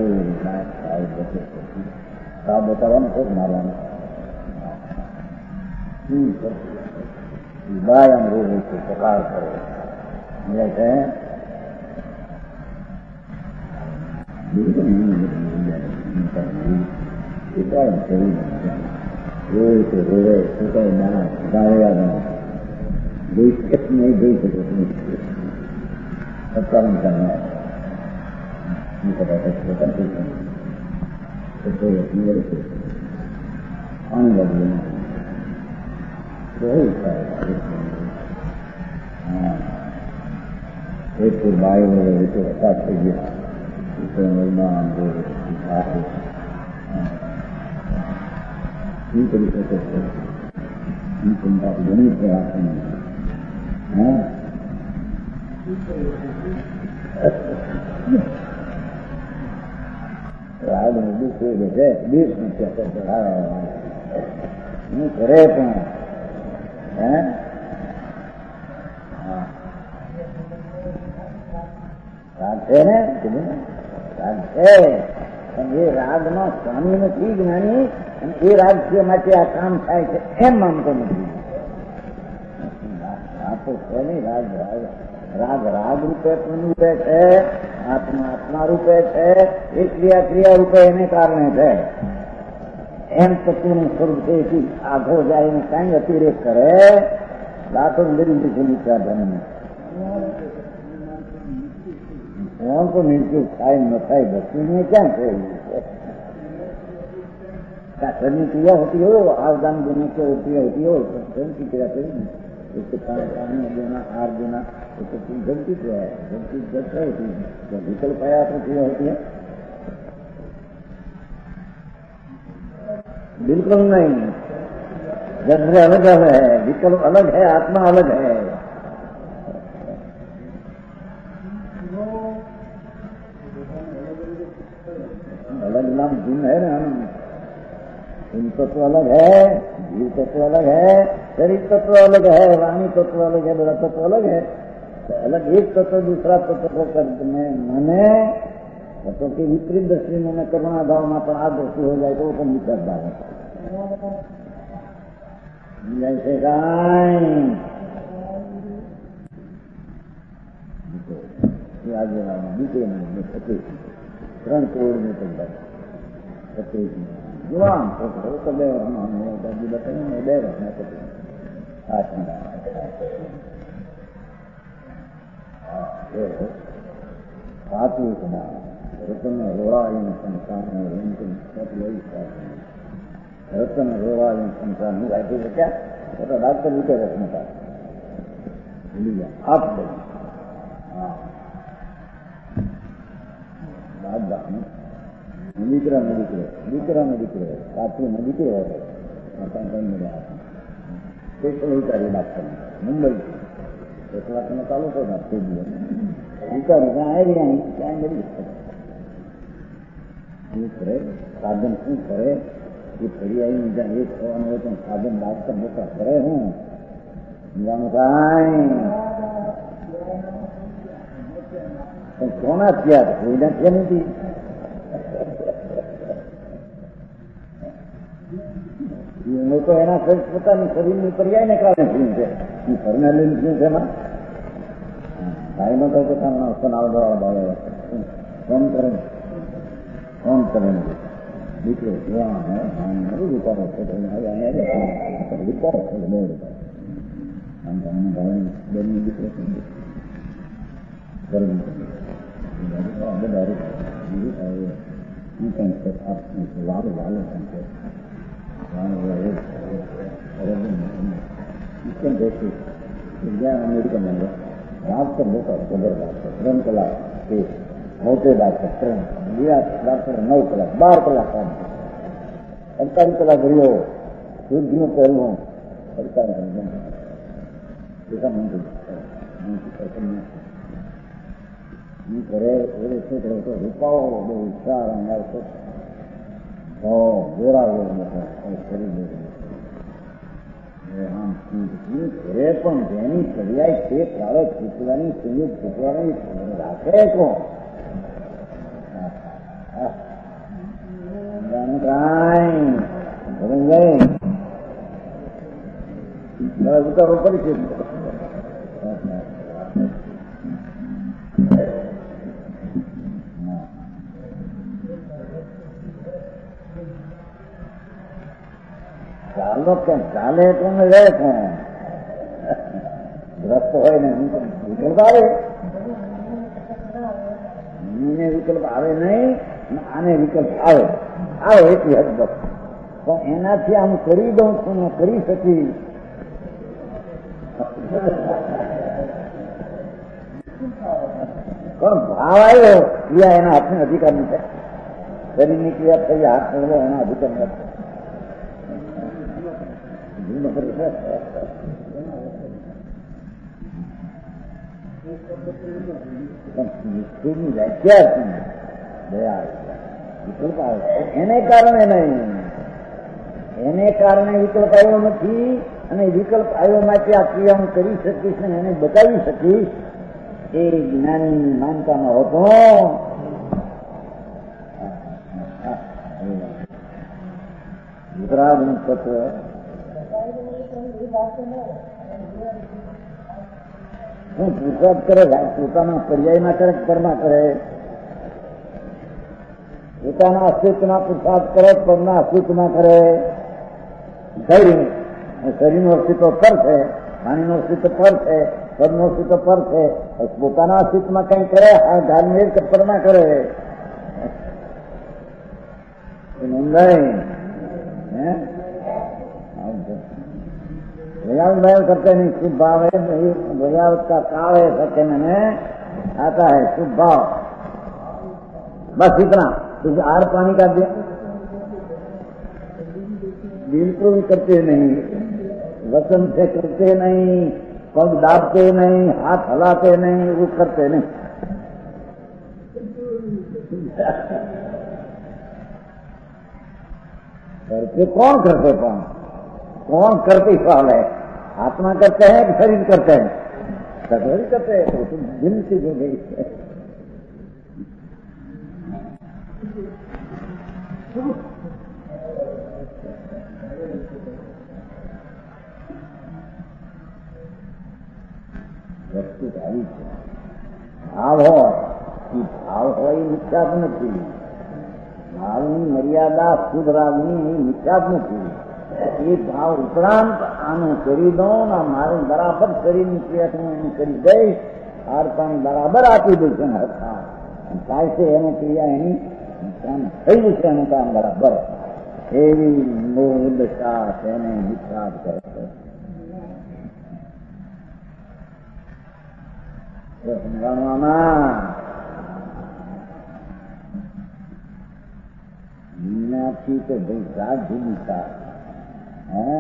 Speaker 2: બતાવવાનું ખોટ મારવાનું બાયામ રોવે છે, પકાર કરો છે. રોવે પોતાની ના ગાળ્યા નહીં જઈ શકે. સત્તાવન કરનાર પાણી લાગ્યું એક બાયો રીતે હતાશ થઈ ગયા. શું કરી શકે છે? ચિંતા ઘણી પ્રયાસ રાગ નું દુઃખ એ બધે બીસ હું કરે પણ રાગ છે ને, રાગ છે પણ એ રાગમાં સ્વામી નથી જ્ઞાની, અને એ રાજ્ય માટે આ કામ થાય છે એમ માનતો નથી. આ તો છે નહીં. રાગ રાગ રાગ રાગ રૂપે રૂપે છે, આત્મા આત્મા રૂપે છે, એ ક્રિયા ક્રિયા રૂપે એને કારણે છે. એમ તત્વનું સ્વરૂપ છે. આઘો જાય એને કઈ અતિરેક કરે લાખો ગરીબ વિચારધાન કોણ તો નીચું થાય ન થાય બસું ક્યાં થયું છે? शरीर क्रिया होती हो, आर्दान देने की क्रिया होती हो, स्वयं की क्रिया करेगी। उसके पानी देना, आर देना, तो जल की क्रिया है, जल की जल क्या होती है, जब विकल्प आया तो क्रिया होती है, बिल्कुल नहीं। जल अलग है, विकल्प अलग है, आत्मा अलग है। अलग नाम गुण है ना, इन तत्व अलग है, जीव तत्व अलग है, शरीर तत्व अलग है, वाणी तत्व अलग है, बड़ा तत्व अलग है। तो अलग एक तत्व दूसरा तत्व को करने मैंने तत्व की विपरीत दृष्टि में करुणा भाव में पर आ दृष्टि हो जाए तो वो कम विचार भाव है। जैसे आगे बीते में 3 करोड़ में तक जुआन छोकरो तो 2 વર્ષનો દાદી બતાવીને 2 વર્ષના પછી સાચું ના રતન રોળાયું સંસારને રેંકન સત લઈ રતન રોળાયું સંસારનું રાખ્યું છે ક્યાં તો ડાક્ટર વિચાર રચના ભૂલી ગયા આપ દે હા બાદ દીકરા ને દીકરો સાચું ને દીકરો હતો સ્પેશલ ઉતારી ડાક્ટર મુંબઈ 1 લાખનો તાલુકો નાખી દીધો ઉતારી ત્યાં આવી ત્યાં મળી શું કરે સાધન શું કરે એ ફરી આવીને જ્યાં એક થવાનું હોય તો સાધન ડાક્ટર મોટા કરે હું કોના થયા કોઈના થયા નથી લોકો એના પોતાની શરીરની પર્યાયને કારણે થયું છે એ ફરનાલી થયું છે એમાં ભાઈનો તો પોતાનો ફોન કરે દીકરો વિચારો છે વિચારો છે 2 રૂપિયા બેનની દીકરો અમેરિકન ડાક્ટર મોટા જબરદસ્ત 3 કલાક મોટે ડાક્ટર 3 ડાક્ટર 9 કલાક 12 કલાક કામ 48 કલાક રહ્યો સૂર્યનું પહેલું 48 કરે એ છોકરો તો રૂપાઓ બહુ વિચાર આવતો ગોરા શરીર ઘરે પણ જેની પર્યાય તે કાળે છૂટવાની સંયુક્ત છૂટવાની રાખે કોણ ઉતારો કરી છે ચાલો કેમ ચાલે તો ને રહે કોણ ગ્રસ્ત હોય ને વિકલ્પ આવે એને વિકલ્પ આવે નહીં આને વિકલ્પ આવે એટલી હદ બસ પણ એનાથી આમ કરી દઉં છું ને કરી શકી પણ ભાવ આવ્યો ક્રિયા એના હાથને અધિકાર નથી શરીરની ક્રિયા થઈ હાથ મેળવો એના અધિકાર નથી વિકલ્પ આવે એને કારણે નહીં એને કારણે વિકલ્પ આવ્યો નથી અને વિકલ્પ આવ્યો માટે આ ક્રિયા હું કરી શકીશ ને એને બતાવી શકીશ એ જ્ઞાનીની માનતામાં હતો ગુજરાતનું તત્વ હું પુરુષાર્થ કરે પોતાના પર્યાયમાં કરે પરમાં કરે પોતાના અસ્તિત્વમાં પુરુષાર્થ કરે પરના અસ્તિત્વમાં કરે શરીરનું અસ્તિત્વ પર છે વાણીનું અસ્તિત્વ પર છે પદનું અસ્તિત્વ પર છે પોતાના અસ્તિત્વમાં કઈ કરે ધાર્મિક પરમાં કરે નોંધાય भयावत करते नहीं, शुभ भाव है, भयावत का काल है, सत्य में आता है शुभ भाव, बस इतना। तो आर पानी का बिल्कुल करते नहीं, वचन से करते नहीं, पग दाबते नहीं, हाथ हलाते नहीं, वो करते नहीं। करते कौन करते कौन करते सवाल है, आत्मा करते हैं कि शरीर करते हैं? शरीर करते हैं तो तुम दिल से जो गई वस्तु भावी भाव हो એ મિથ્યાત્ નથી, ભાવની મર્યાદા શુદ્ધ રાગની એ મિથ્યાત્ નથી। એ ભાવ ઉપરાંત આનું કરી દઉં ને મારે બરાબર શરીરની ક્રિયા હું એની કરી દઈશ, હાર પાણી બરાબર આપી દઈશ એને હથા થાય છે એની ક્રિયા એની કામ થયું છે એનું કામ બરાબર, એવી મોહદશા તેને મિથ્યાત્ કરે છે। સમજાવવામાં દુનિયાથી તો ભાઈ રાત જુદી થાય હે,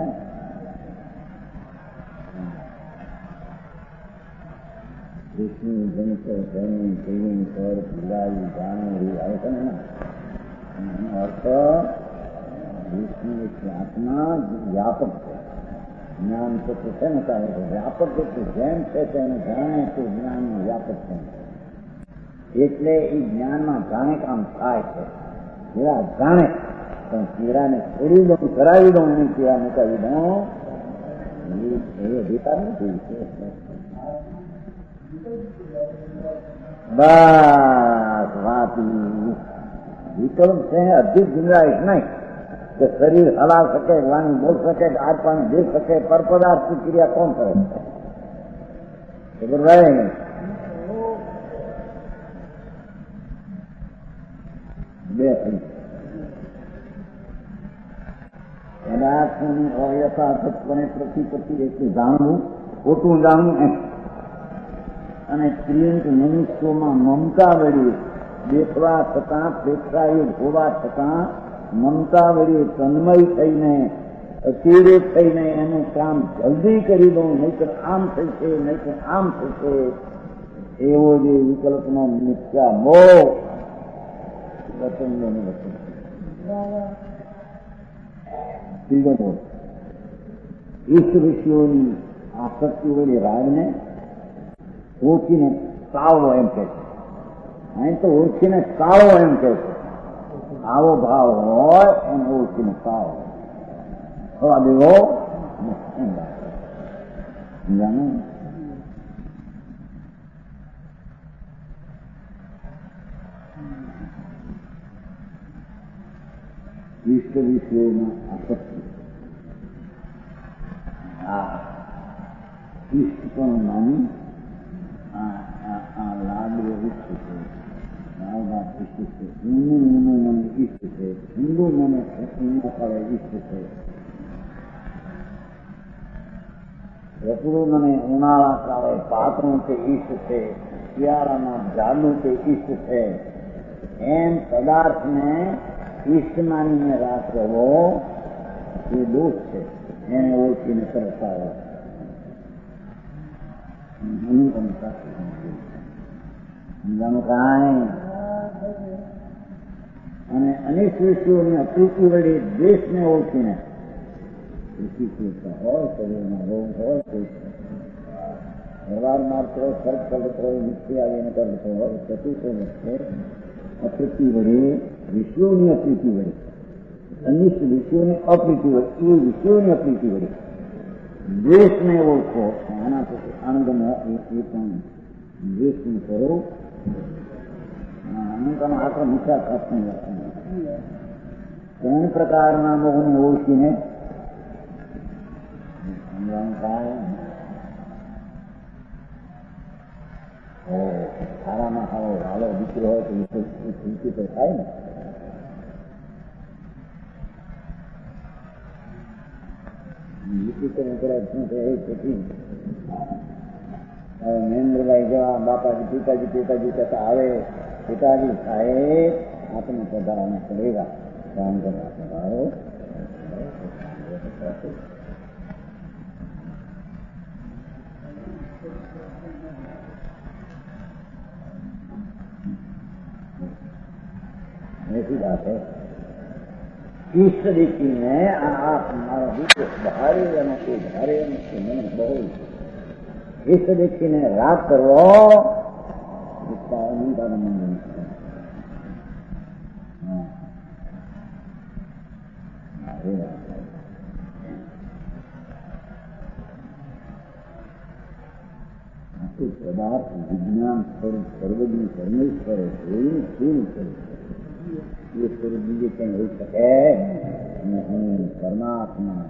Speaker 2: વિષ્ણુ જનક જૈન જૈન પર ભૂલાવી જાણવું આવે છે ને, એનો અર્થ વિષ્ણુ એટલે આત્મા વ્યાપક છે, જ્ઞાન તત્વ છે ને કારણ વ્યાપક એટલું જેમ છે તેને જાણે તો જ્ઞાનનું વ્યાપક છે, એટલે એ જ્ઞાનમાં જાણે કામ થાય છે। કેળા જાણે પણ કેળાને છોડી દઉં, કરાવી દઉં, એને કેળા મુકાવી દઉં એ અધિકાર નથી। બસ વાત વિકલ્પ છે, અધિક ગુંજાઈશ નહીં કે શરીર હલા શકે, વાણી બોલ શકે, આર પાણી દે શકે, પર પદાર્થની ક્રિયા કોણ કરે ખબર ભાઈ? બે પદાર્થોની અયથાર્થપણે પ્રતિપત્તિ એટલું જાણવું, ખોટું જાણવું એમ, અને પ્રિયંક મનુષ્યોમાં મમતા વળી દેખવા છતાં, પ્રેક્ષાયુગ હોવા છતાં મમતા વળી તન્મય થઈને અતિરેક થઈને એનું કામ જલ્દી કરી દઉં, નહીતર આમ થશે, નહીતર આમ થશે, એવો જે વિકલ્પનો મિથ્યા મોહ વચન ત્રીજો મોહ ઈષ્ટ વિષયોની આસક્તિ વળી રાગને ઓળખીને ટાળવો એમ કહે છે, અહીં તો ઓળખીને ટાળવો એમ કહે છે। આવો ભાવ હોય એને ઓળખીને ટાળવો, થવા દેવો સમજાનું? ઈષ્ટ વિષયોમાં આસક્તિ, આ ઈષ્ટ પણ માની આ લાડવો ઈષ્ટ છે, લાડવા ઈષ્ટ છે, ઊનું મને ઈષ્ટ છે, ઊંડું મને ઊંડા પડે ઈષ્ટ છે, રસોડું મને ઉનાળા કાળે પાતળું તે ઈષ્ટ છે, શિયાળામાં જાડું તે ઈષ્ટ છે, એમ પદાર્થને ઈષ્ટ માનીને રાખવો એ દોષ છે, એને ઓળખીને કરતા હોય કાંઈ। અને અનેક વિષયોની અપ્રીતિ વડે દેશને ઓળખીને પ્રીતિ કરતા હોય, શરીરમાં રોગ હોય, વ્યવહાર માત્ર ખર્ચ કરતો હોય, મુક્તિ આવીને કરતો હોય, ચતુર્થ વચ્ચે અપ્રીતિ વડે વિષયોની અપ્રીતિ વડે, અનિષ્ટ વિષયોની અપ્રીતિ વડે, એ વિષયોની અપ્રીતિ વડે દ્વેષને ઓળખો, આના પછી આનંદનો એ પણ દ્વેષને કરો, આનંદનો આખો મીઠા ખાસની વાત, ત્રણ પ્રકારના મોહને ઓળખીને સમજવાનું થાય। સારામાં સારો વાલો દીકરો હોય તો ચિંતિત થાય ને, મહેન્દ્રભાઈ જેવા બાપાજી પિતાજી કહેતા આવે પિતાજી સાહેબ આપને પધારવાને પડેગા કામ કરવા પધારો. ऐसी बात है ईश्वर देखीને આ મારો દીકરો ભારે નથી મને બહુ ઈશ્વર દેખીને રાગ કરવો આખું પદાર્થ વિજ્ઞાન સ્વરૂપ સર્વજ્ઞ પરમેશ્વર એવું શું કરે એ સ્વરૂપ બીજે કઈ હોઈ શકે નહીં. પરમાત્મા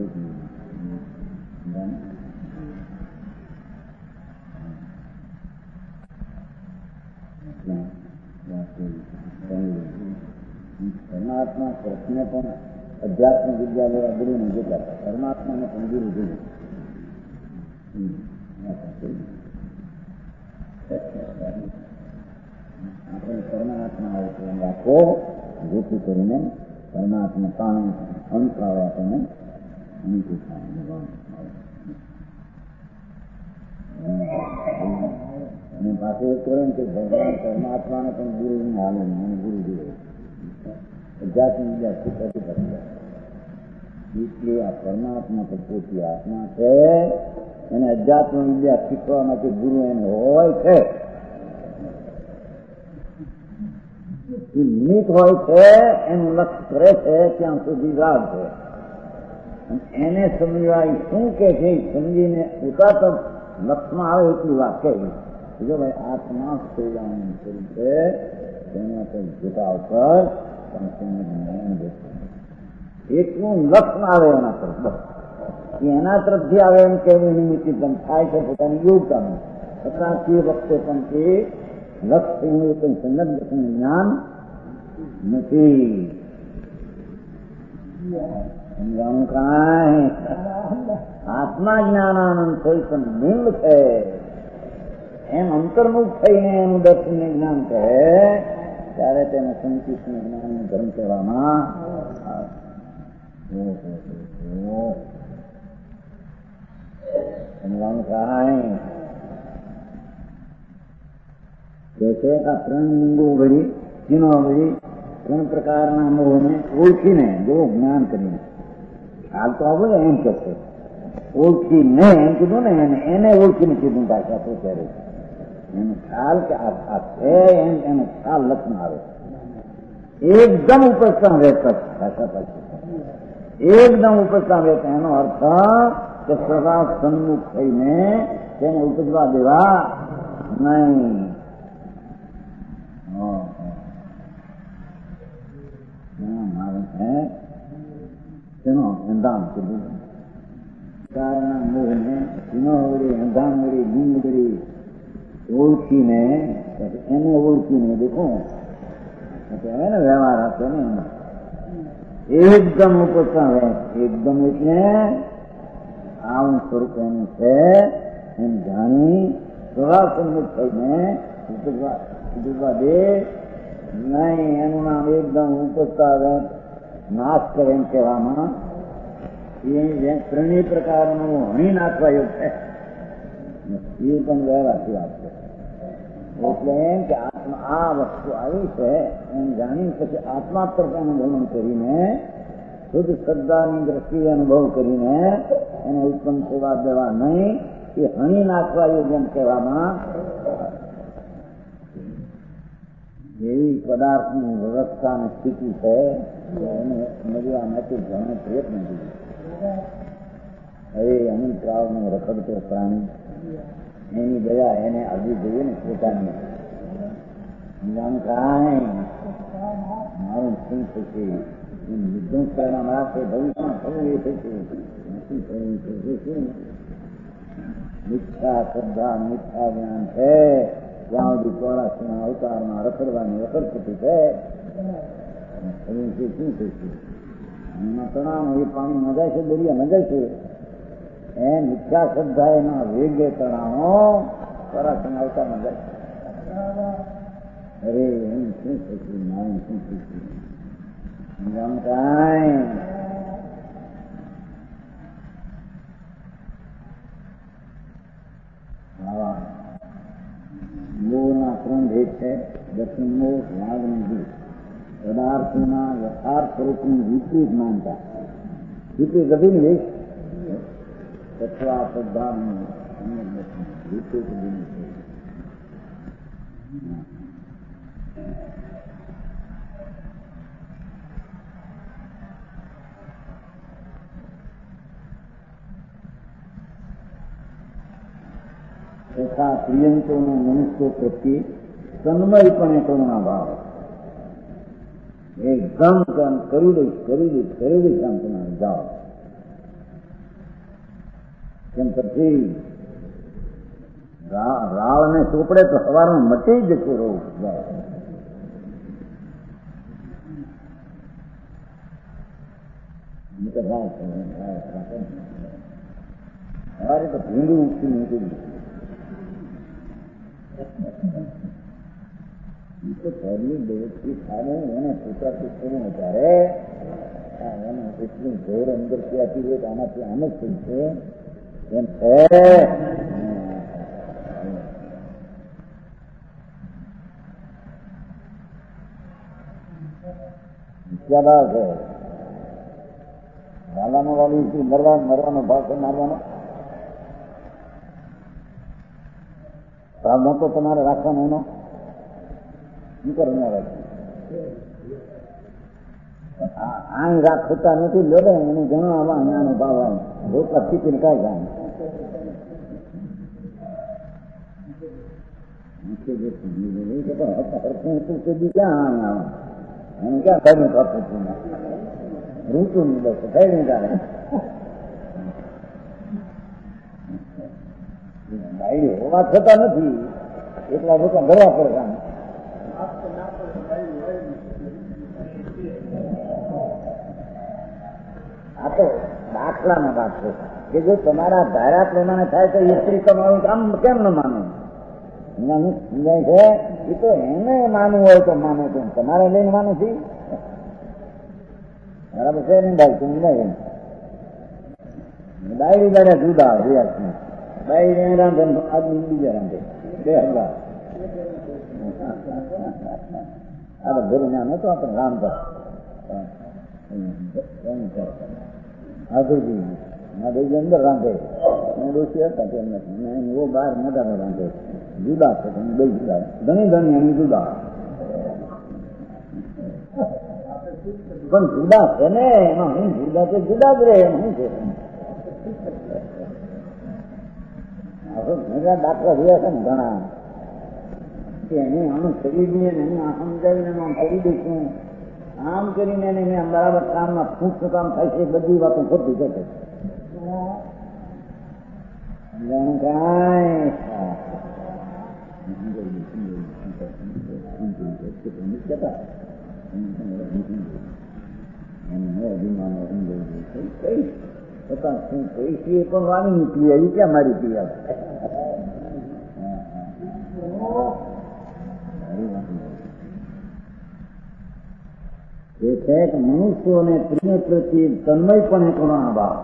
Speaker 2: પરમાત્મા કૃષ્ણ પણ અધ્યાત્મ વિદ્યા લેવા ગુરુ ને જતા હતા. પરમાત્માને પણ ગુરુ જોયું. આપણે પરમાત્મા રાખો જેથી કરીને પરમાત્મા પાણી અંતરાવ આપણને અને પાછું એક કરે કે ભગવાન પરમાત્માને પણ ગુરુ હાલે મને ગુરુ જોડે અધ્યાત્મ વિદ્યા શીખવાથી કરી જાય. એટલે આ પરમાત્મા તો પોતી આત્મા છે એને અધ્યાત્મ વિદ્યા શીખવા માટે ગુરુ એને હોય છે. નિમિત્ત હોય છે એનું લક્ષ્ય કરે છે ત્યાં સુધી રાગ છે. એને સમજવા શું કે છે સમજીને ઉતાર લક્ષ્યમાં આવે એટલી વાત કહી. જો ભાઈ આત્મા કલ્યાણ કર્યું છે તેના પર ઝુકાવ પર એટલું લક્ષ્ય આવે એના તરફ બસ એના તરફથી આવે એમ કેવું નિમિત્ત પણ થાય છે પોતાની યોગતા છતાં તે વખતે પણ તે લક્ષ્ય એવું કંઈ સંદર્ભ જ્ઞાન નથી. સમજાણું કાંઈ આત્મા જ્ઞાનાનંદ થઈ પણ બિંબ છે એમ અંતર્મુખ થઈને એનું દર્શન જ્ઞાન કહે ત્યારે તેને સંકિષ્ણ જ્ઞાન ધર્મ કહેવામાં સમજાણું કાંઈ કે આ ત્રણ લિંગો ભરી ચીનો ભરી ત્રણ પ્રકારના મોહને ઓળખીને જો જ્ઞાન કરીને ખ્યાલ તો આવો એમ કે છે ઓળખીને એમ કીધું ને એને ઓળખીને કીધું ભાષા તો ત્યારે એનો ખ્યાલ કે આ છે એમ એનો ખ્યાલ લક્ષણ આવે એકદમ ઉપસ્થાન રહેતા ભાષા પાછી એકદમ ઉપસ્થાન રહેતા એનો અર્થ કે સદા સન્મુખ થઈને તેને ઉપજવા દેવા નહીં. તેનો અંધામ કીધું કારના મોહને સિંહોવડી અંધામવડી લીંગવડી ઓળખીને એને ઓળખીને દેખો એને વ્યવહાર આપે ને એકદમ ઉપસ્થાન રહે એકદમ એટલે આવું સ્વરૂપ એનું છે એમ જાણી સદા સન્મુખ થઈને ઉપજવા દે નહીં. એનું નામ એકદમ ઉપસ્થા નાશ કરે એમ કહેવામાં એ ત્રણેય પ્રકારનું હણી નાખવા યોગ છે એ પણ વ્યવહારથી વાત છે. એટલે એમ કે આ વસ્તુ આવી છે એમ જાણી પછી આત્મા તરફ અનુભવન કરીને શુદ્ધ શ્રદ્ધાની દ્રષ્ટિએ અનુભવ કરીને એને ઉત્પન્ન થવા દેવા નહીં એ હણી નાખવા યોગ એમ કહેવામાં એવી પદાર્થની વ્યવસ્થા અને સ્થિતિ છે એને સમજવા માટે ઘણો પ્રયત્ન કર્યો. હવે અનિલ પ્રાવનો રખડતો પ્રાણી એની દયા એને આવવી જોઈએ ને પોતાની કાંઈ મારું શું થશે વિધ્વંસના મારા ભવિષ્યમાં થવું એ થશે નથી થયું શું મિથ્યા શ્રદ્ધા મિથ્યા જ્ઞાન છે ત્યાં સુધી ચોરાસીના અવતારમાં રખડવાની રખડતી છે શું થશે એમાં તણાવ એ પાણી મજાય છે દરિયા મજાય છે એ મિથ્યા શ્રદ્ધા એના વેગે તણાવો પરાક્રમ અવતારમાં જાય. અરે એમ શું થતું, મારું શું થતું કાંઈ મોહના 3 ભેદ છે. દર્શન મોહ, રાગ અને દ્વેષ. પદાર્થોના યથાર્થ સ્વરૂપની વિપરીત માનતા, વિપરીત અભિનિવેશ તથા શ્રદ્ધાનું વિપરીત અભિનિવેશ. તથા પ્રિયંકોનો મનુષ્યો પ્રત્યે તન્મયપણે કરુણા ભાવ. એકદમ કામ કરી દઈશ કામ તમારે જાઓ. કેમ પછી રાળને ચોપડે તો સવારમાં મટી જશે રોગ. સવારે તો ભીંડું ઉઠી નીકળી તો ઘરની દેવથી ખાને એને પોતાથી શું ત્યારે એને એટલું જોર અંદરથી આપી દે તો આનાથી આમ જ થઈ છે એમ છે. વિદ્યાભાવ છે. વાલાનો વાલી મરવાનો ભાવ છે મારવાનો. ભાવ નતો તમારે રાખવાનો એનો અહીં રાખતા નથી. લડે એને ઘણો આનો ભાવ આવે રોટલા ચીપીને કાંઈ જાય ક્યાં આવે એને ક્યાં કઈ આપું છું રૂટું નહીં બસ કઈ નહીં તારે ડાયરી હોવા થતા નથી એટલા રોટલા ભરવા પડે કામ. આ તો દાખલાનો વાત છે કે જો તમારા ધારા પ્રમાણે થાય તો સ્ત્રી તમારું કામ કેમ ન માનું? એનાનું સમજાય છે એ તો એને માનવું હોય તો માનો તો તમારે લઈને માનું છે. બરાબર છે ને ભાઈ? સમજાય ડાયરી દાડે જુદા જોયા ડાયરી રાંધે આદમી બીજા રાંધે બે હજાર આ ઘર ના નતો આપણે રાંધતા અંદર રાંધે ડોસી હતા એવો બહાર મોટા રાંધે જુદા છે બે જુદા ઘણી એની જુદા પણ જુદા છે ને એમાં હું જુદા છે જુદા જ રહે એમ શું છે. ઘણા દાખલા જોયા છે ને ઘણા કે એને આમ કરી દઈએ ને એને આ સમજાવીને આમ કરી દઈશું આમ કરીને એને બરાબર કામમાં ફૂંક કામ થાય છે. બધી વાતો ખોટી છે શું કહીશું એ પણ વાની નીકળી આવી ક્યાં મારી પીવા એ છે કે મનુષ્યોને પ્રિય પ્રત્યે તન્મયપણે કરુણા ભાવ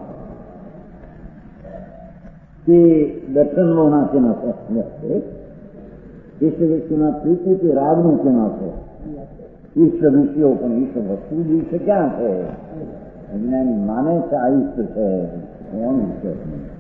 Speaker 2: તે દર્શનોના કેના છે. ઈશ્વર વ્યક્તિના પ્રીતિથી રાગનું કેના છે. ઈશ્વર વિષયો પણ ઈશ્વર વસ્તુ દિવસે ક્યાં છે? અજ્ઞાની માને છે આ ઈશ્વર છે કોણ ઈશ્વર?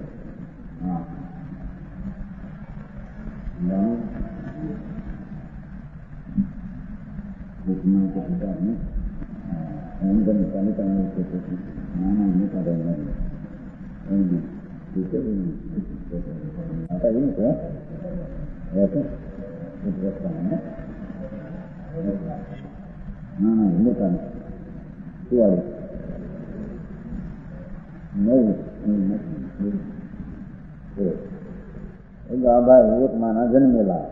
Speaker 2: ભાઈ એક માના જન્મેલા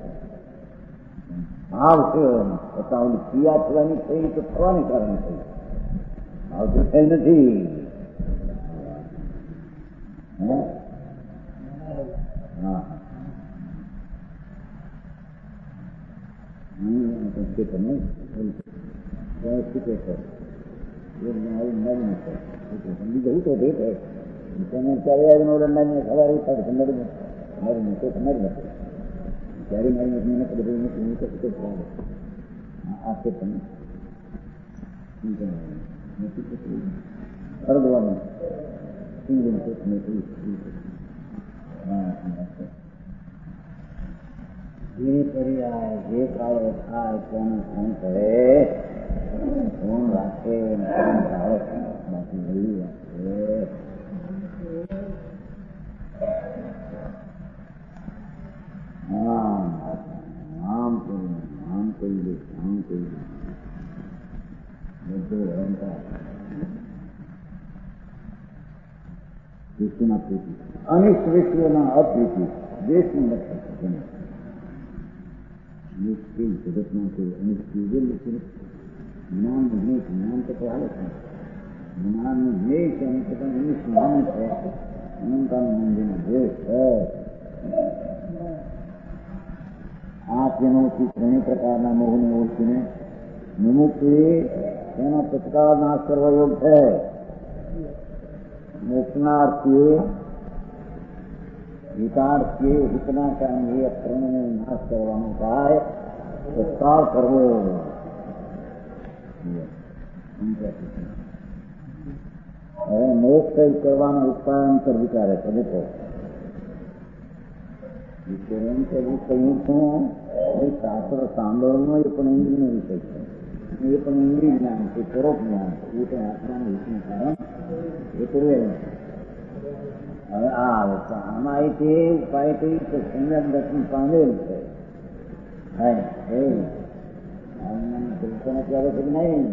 Speaker 2: ભાવ છે છતાં ઓલી ક્રિયા થવાની થઈ તો થવાની કારણે થઈ ભાવ તો થઈ નથી. હા બીજું તો ભેટ તમે ચારે નવરંડાને સવારે ઉઠાડ તમારી મારી તો તમારી નથી ત્યારે મારી મહેનત બધી આપે તમે અર્ધવાનું જે પર્યાય જે કાળો થાય તેનું શું કરે ફોન રાખે બાકી વળી રાખે આમ કરી દે આમ કરી દે બધો અહંકાર વિષ્ણુના પ્રીતિ અનેક વિશ્વના અપ્રીતિ દેશનું લક્ષણ મુશ્કેલ જગતમાં કોઈ અનેક ચીજો નથી જ્ઞાન જ્ઞાન તો હાલે છે જ્ઞાનનું ધ્યેય છે અને પોતાનું એનું સ્મરણ છે અનંતાનું મંદિરનો ધ્યેય છે આ તેનોથી ત્રણેય પ્રકારના મોહને ઓળખીને મુમુક્ષે તેનો તત્કાળ નાશ કરવા યોગ છે મોક્ષનાર્થીએ હિતાર્થીએ હિતના કારણે એ ત્રણને નાશ કરવાનો થાય તત્કાળ કરવો હવે મોક્ષ કરવાનો ઉપાય અંતર વિચારે છે દેખો કહ્યું છું શાસ્ત્ર સાંભળવાનો એ પણ ઇન્દ્રિયનો વિષય છે એ પણ ઇન્દ્રિય જ્ઞાન છે પરોપ જ્ઞાન છે એ પણ આત્માનું વિષયનું કારણ એ પૂર્વે હવે આ આવે છે આમાં એ તે ઉપાય કઈ તો સમ્યક દર્શન પામેલ છે નહીં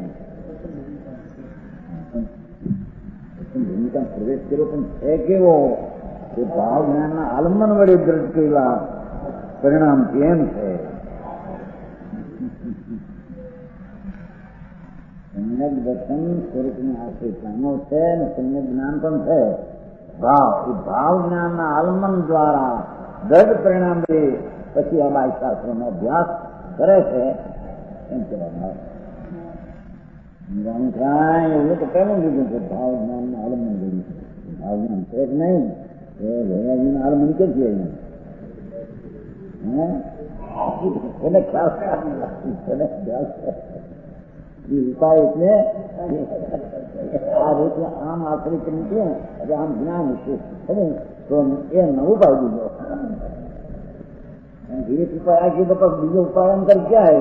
Speaker 2: ભૂમિકા પ્રવેશ કર્યો પણ છે કેવો એ ભાવ જ્ઞાનના આલંબન વડે દ્રઢ કરેલા પરિણામ કેમ છે સમ્યક દર્શન સ્વરૂપની આશ્રિતનો છે અને સમ્યક જ્ઞાન પણ છે ભાવ એ ભાવ જ્ઞાનના આલંબન દ્વારા દ્રઢ પરિણામ દે પછી અમારી શાસ્ત્રોનો અભ્યાસ કરે છે એમ કહેવામાં આવે કાંઈ એવું તો પહેલું લીધું કે ભાવ જ્ઞાનનું આલંબન કર્યું છે ભાવ જ્ઞાન છે કે નહીં એ ભૈયાજીને આલંબન કે છે એને ખ્યાલ ઉપાય એટલે આ રીતે આમ આશ્રિત નીકળે એટલે આમ જ્ઞાન છે તો એ નવું પાય દીધો ધીરે ઉપાય આખી તો બીજો ઉપાય અંતર ક્યાં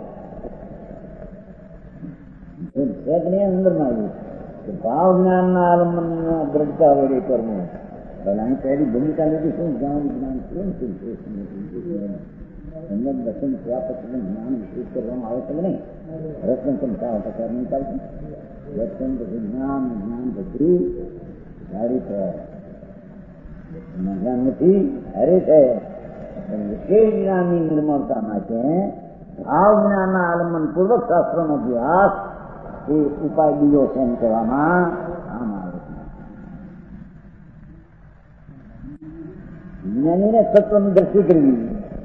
Speaker 2: આવ્યો અંદરમાં આવ્યું કે ભાવ જ્ઞાનના આલંબન દ્રઢતા વડે કરવું પહેલાની પહેલી ભૂમિકા લીધી શું જ્ઞાન જ્ઞાન કેમ શું છે સમ્યક દર્શન થયા પછી જ્ઞાન વિશેષ કરવામાં આવે છે નહીં રત્ન સંસ્થા પ્રકાર નહીં ચાલતું દર્શન પછી જ્ઞાન જ્ઞાન પછી સારી છે જ્ઞાન નથી સારી છે વિશેષ જ્ઞાનની નિર્મળતા માટે ભાવ જ્ઞાનના આલંબન પૂર્વક શાસ્ત્રનો અભ્યાસ એ ઉપાય બીજો છે એમ કહેવામાં આમ આવે છે જ્ઞાનીને તત્વની દ્રષ્ટિ કરવી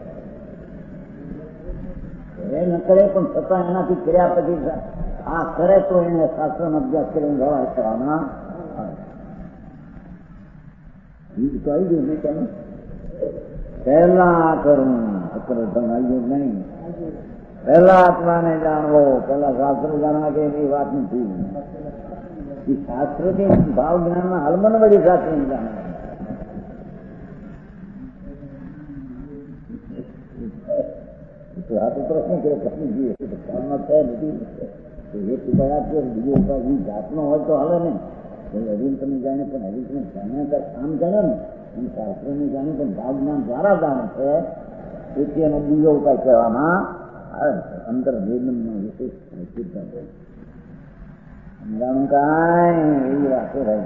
Speaker 2: એ ન કરે પણ છતાં એનાથી કર્યા પછી આ કરે તો એને શાસ્ત્રનો અભ્યાસ કરીને વ્યવહાર કરવામાં આવે બીજું તો આવી ગયું નહીં તમે પહેલા કરવું અત્યારે ધન આવી ગયું નહીં પહેલા આત્માને જાણવો પહેલા શાસ્ત્ર જાણવા કે એની વાત નથી એ શાસ્ત્રથી ભાવ જ્ઞાનમાં આલંબન વળી શાસ્ત્ર જાણવા આ તો પ્રશ્ન કર્યો પ્રશ્ન જોઈએ કામમાં છે નથી એક ઉપાય આપ્યો બીજો ઉપાય જાતનો હોય તો હાલે ને હજી તમે જાણે પણ હજી તમે જાણ્યા કામ જાણે ને એમ શાસ્ત્રને જાણે પણ ભાવ જ્ઞાન દ્વારા જાણે છે તેથી એનો બીજો ઉપાય કહેવામાં આવે છે અંતર વેદનનો વિશેષ સિદ્ધાંત જાણું કાંઈ એવી વાતો રહી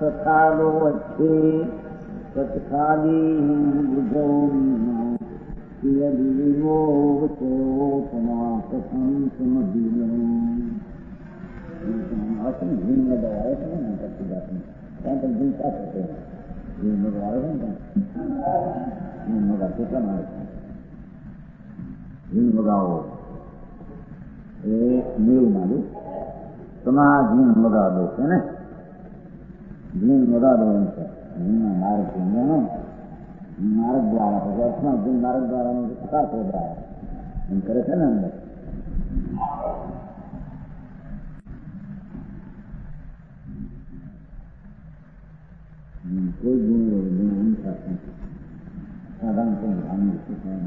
Speaker 2: સથાલો વચ્ચે સત્ખાદી બુધો यदि विमोचोपमा कथम समदिलो जीवन में दवाए थे ना करती बात में क्या तक दिन क्या करते हैं जीवन में दवाए थे ना जीवन में गाते का मारे जीवन में गाओ ये नील मालू तुम्हारा जीवन में गा दो है ना जीवन में गा दो इनसे जीवन मार्ग देंगे ना मार्ग द्वारा हो गया अपना दिन मार्ग द्वारा उनके प्रकाश हो रहा है इन करे थे ना अंदर कोई गुण नहीं करते साधारण को ध्यान देते हैं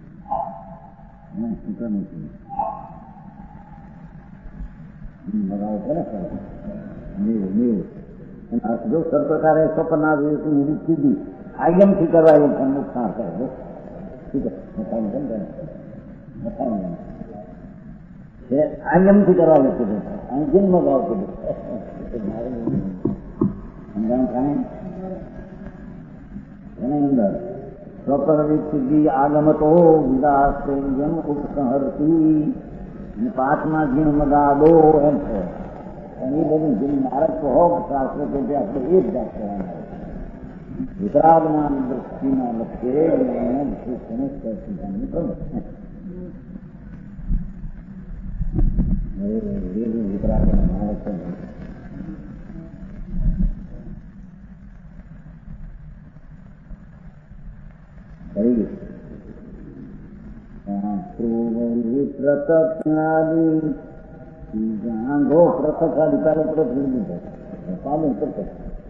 Speaker 2: नहीं लगाओ क्या जो सब प्रकार है स्वप्न निरीक्षी दी आगम थी करवा नुकसान कर दो ठीक है बताएंगे आगम थी करवा लेते थे जिन लगाओ के अंदर स्वप्रवृत्ति आगमतो विदास्तेजन उपसंहरती पांचमा जीण मगा दो एम छे ये बधु जिन मार्ग को हो शास्त्र के આપણે એ જ વાત કરવાના વિતરાગના દૃષ્ટિના લક્ષ્યે જ્ઞાન વિશેષ કરવાનું કરવું એ વિતરાગના માર્ગ करेंगे प्रत्यक्षादि गो प्रत्यक्षादि पहले पालन करते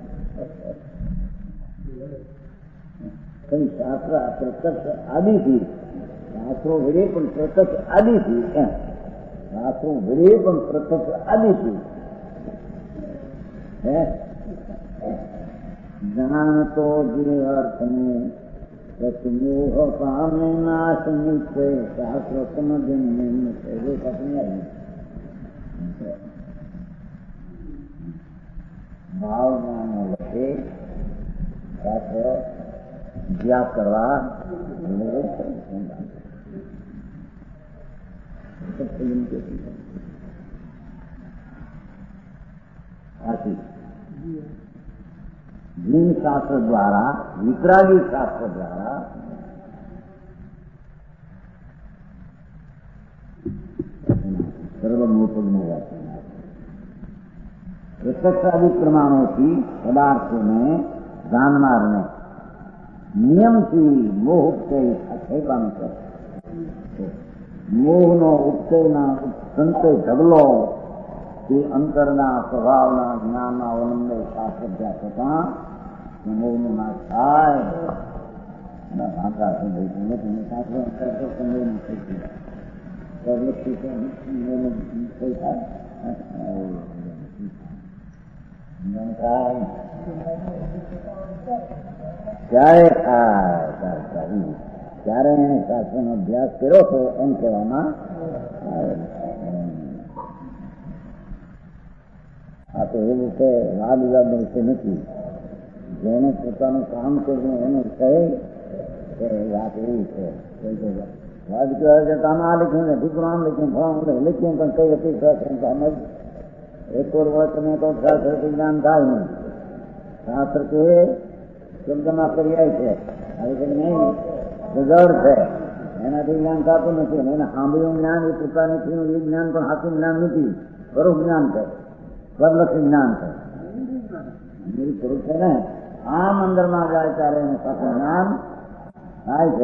Speaker 2: कई शास्त्र प्रत्यक्ष आदि थी शास्त्रों विरे पण प्रत्यक्ष आदि थी शास्त्रों विरे पण प्रत्यक्ष आदि थी जान तो जे अर्थ में मोह पामे नाश निश्चय शास्त्र समझने में वो अपने भावना लगे शास्त्र ज्ञात करवा जिन शास्त्र द्वारा वितरागी शास्त्र द्वारा सर्वमोपन हो जाते हैं प्रत्यक्षादि प्रमाणों की पदार्थों में जानवर में नियम की मोह उपचय अक्षेपण कर मोह नो उपचयना संतय ढगलो के अंतरना स्वभावना ज्ञानना अवलंबे शास्त्र व्यापता मोह में नाश थाय भाषा से नहीं शास्त्र अंतर समझ नहीं सकती सब लक्ष्य से कोई था ત્યારે શાસ્ત્રનો અભ્યાસ કર્યો હતો એમ કહેવામાં આવે આ તો એવું છે વાદ વિવાદનો વિષય નથી જેને પોતાનું કામ કરવું એનું કહે કે વાત એવી છે વાદ કહેવાય છે આમ આ લખ્યું ને ઠીકરું આમ લખ્યું ફલાણું લખ્યું પણ કઈ અપેક્ષા સમજ એક और वर्ष में तो शास्त्र के ज्ञान था ही नहीं शास्त्र के शब्दમાં पर्याય છે હવે નહીં જળ છે એનાથી જ્ઞાન થતું નથી એને સાંભળ્યું જ્ઞાન એ પોતાને થયું એ જ્ઞાન પણ સાચું જ્ઞાન નથી ખરું જ્ઞાન છે સ્વલક્ષી જ્ઞાન છે મેરી ખરું છે ને આમ અંદરમાં જાય ત્યારે એનું સાચું જ્ઞાન થાય છે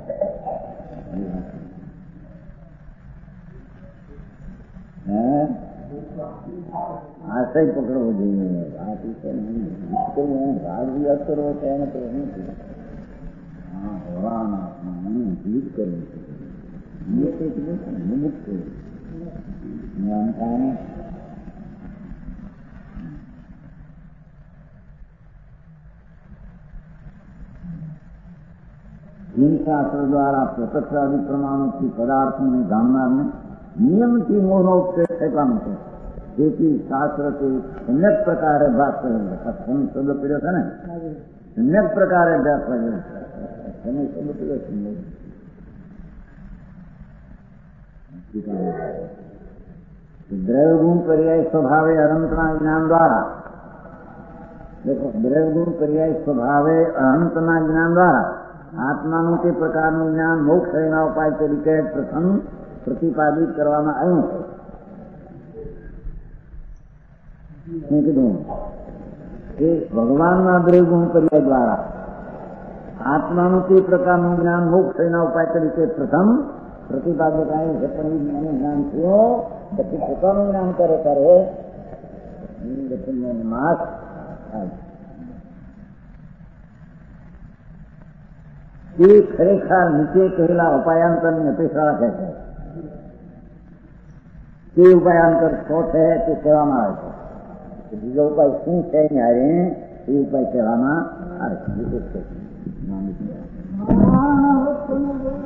Speaker 2: આશય પકડવો જોઈએ આ રાગ વિવાદ કરવો છે એને તો નથી હા હોવાના જીત કરવું છે મુક્ત જ્ઞાન થાય जिन शास्त्र द्वारा प्रत्यक्षादि प्रमाणों की पदार्थों में जानना में नियम की मोहनों से ठेकान थे જેથી શાસ્ત્ર તે સમ્યક પ્રકારે અભ્યાસ કર્યો શબ્દ પીડ્યો છે ને સમ્યક પ્રકારે અભ્યાસ કર્યો તમે શબ્દ પીડ્યો દ્રવ્ય ગુણ પર્યાય સ્વભાવે અનંતના જ્ઞાન દ્વારા, દેખો દ્રવ્ય ગુણ પર્યાય સ્વભાવે અનંતના જ્ઞાન દ્વારા આત્માનું તે પ્રકારનું જ્ઞાન મોક્ષ એના ઉપાય તરીકે પ્રથમ પ્રતિપાદિત કરવામાં આવ્યું છે. મેં કીધું કે ભગવાનના દ્રવ્ય ગુણ પર્યાય દ્વારા આત્માનું તે પ્રકારનું જ્ઞાન મોક્ષ એના ઉપાય તરીકે પ્રથમ પ્રતિપાદક આવ્યું છે. પણ એ જ્ઞાન થયો પછી પોતાનું જ્ઞાન કરે માસ એ ખરેખર નીચે કહેલા ઉપાયાંતરની અપેક્ષા રાખે છે. તે ઉપાયાંતર શું છે તે કહેવામાં આવે છે. બીજો ઉપાય શું છે ત્યારે એ ઉપાય કહેવામાં આવે છે.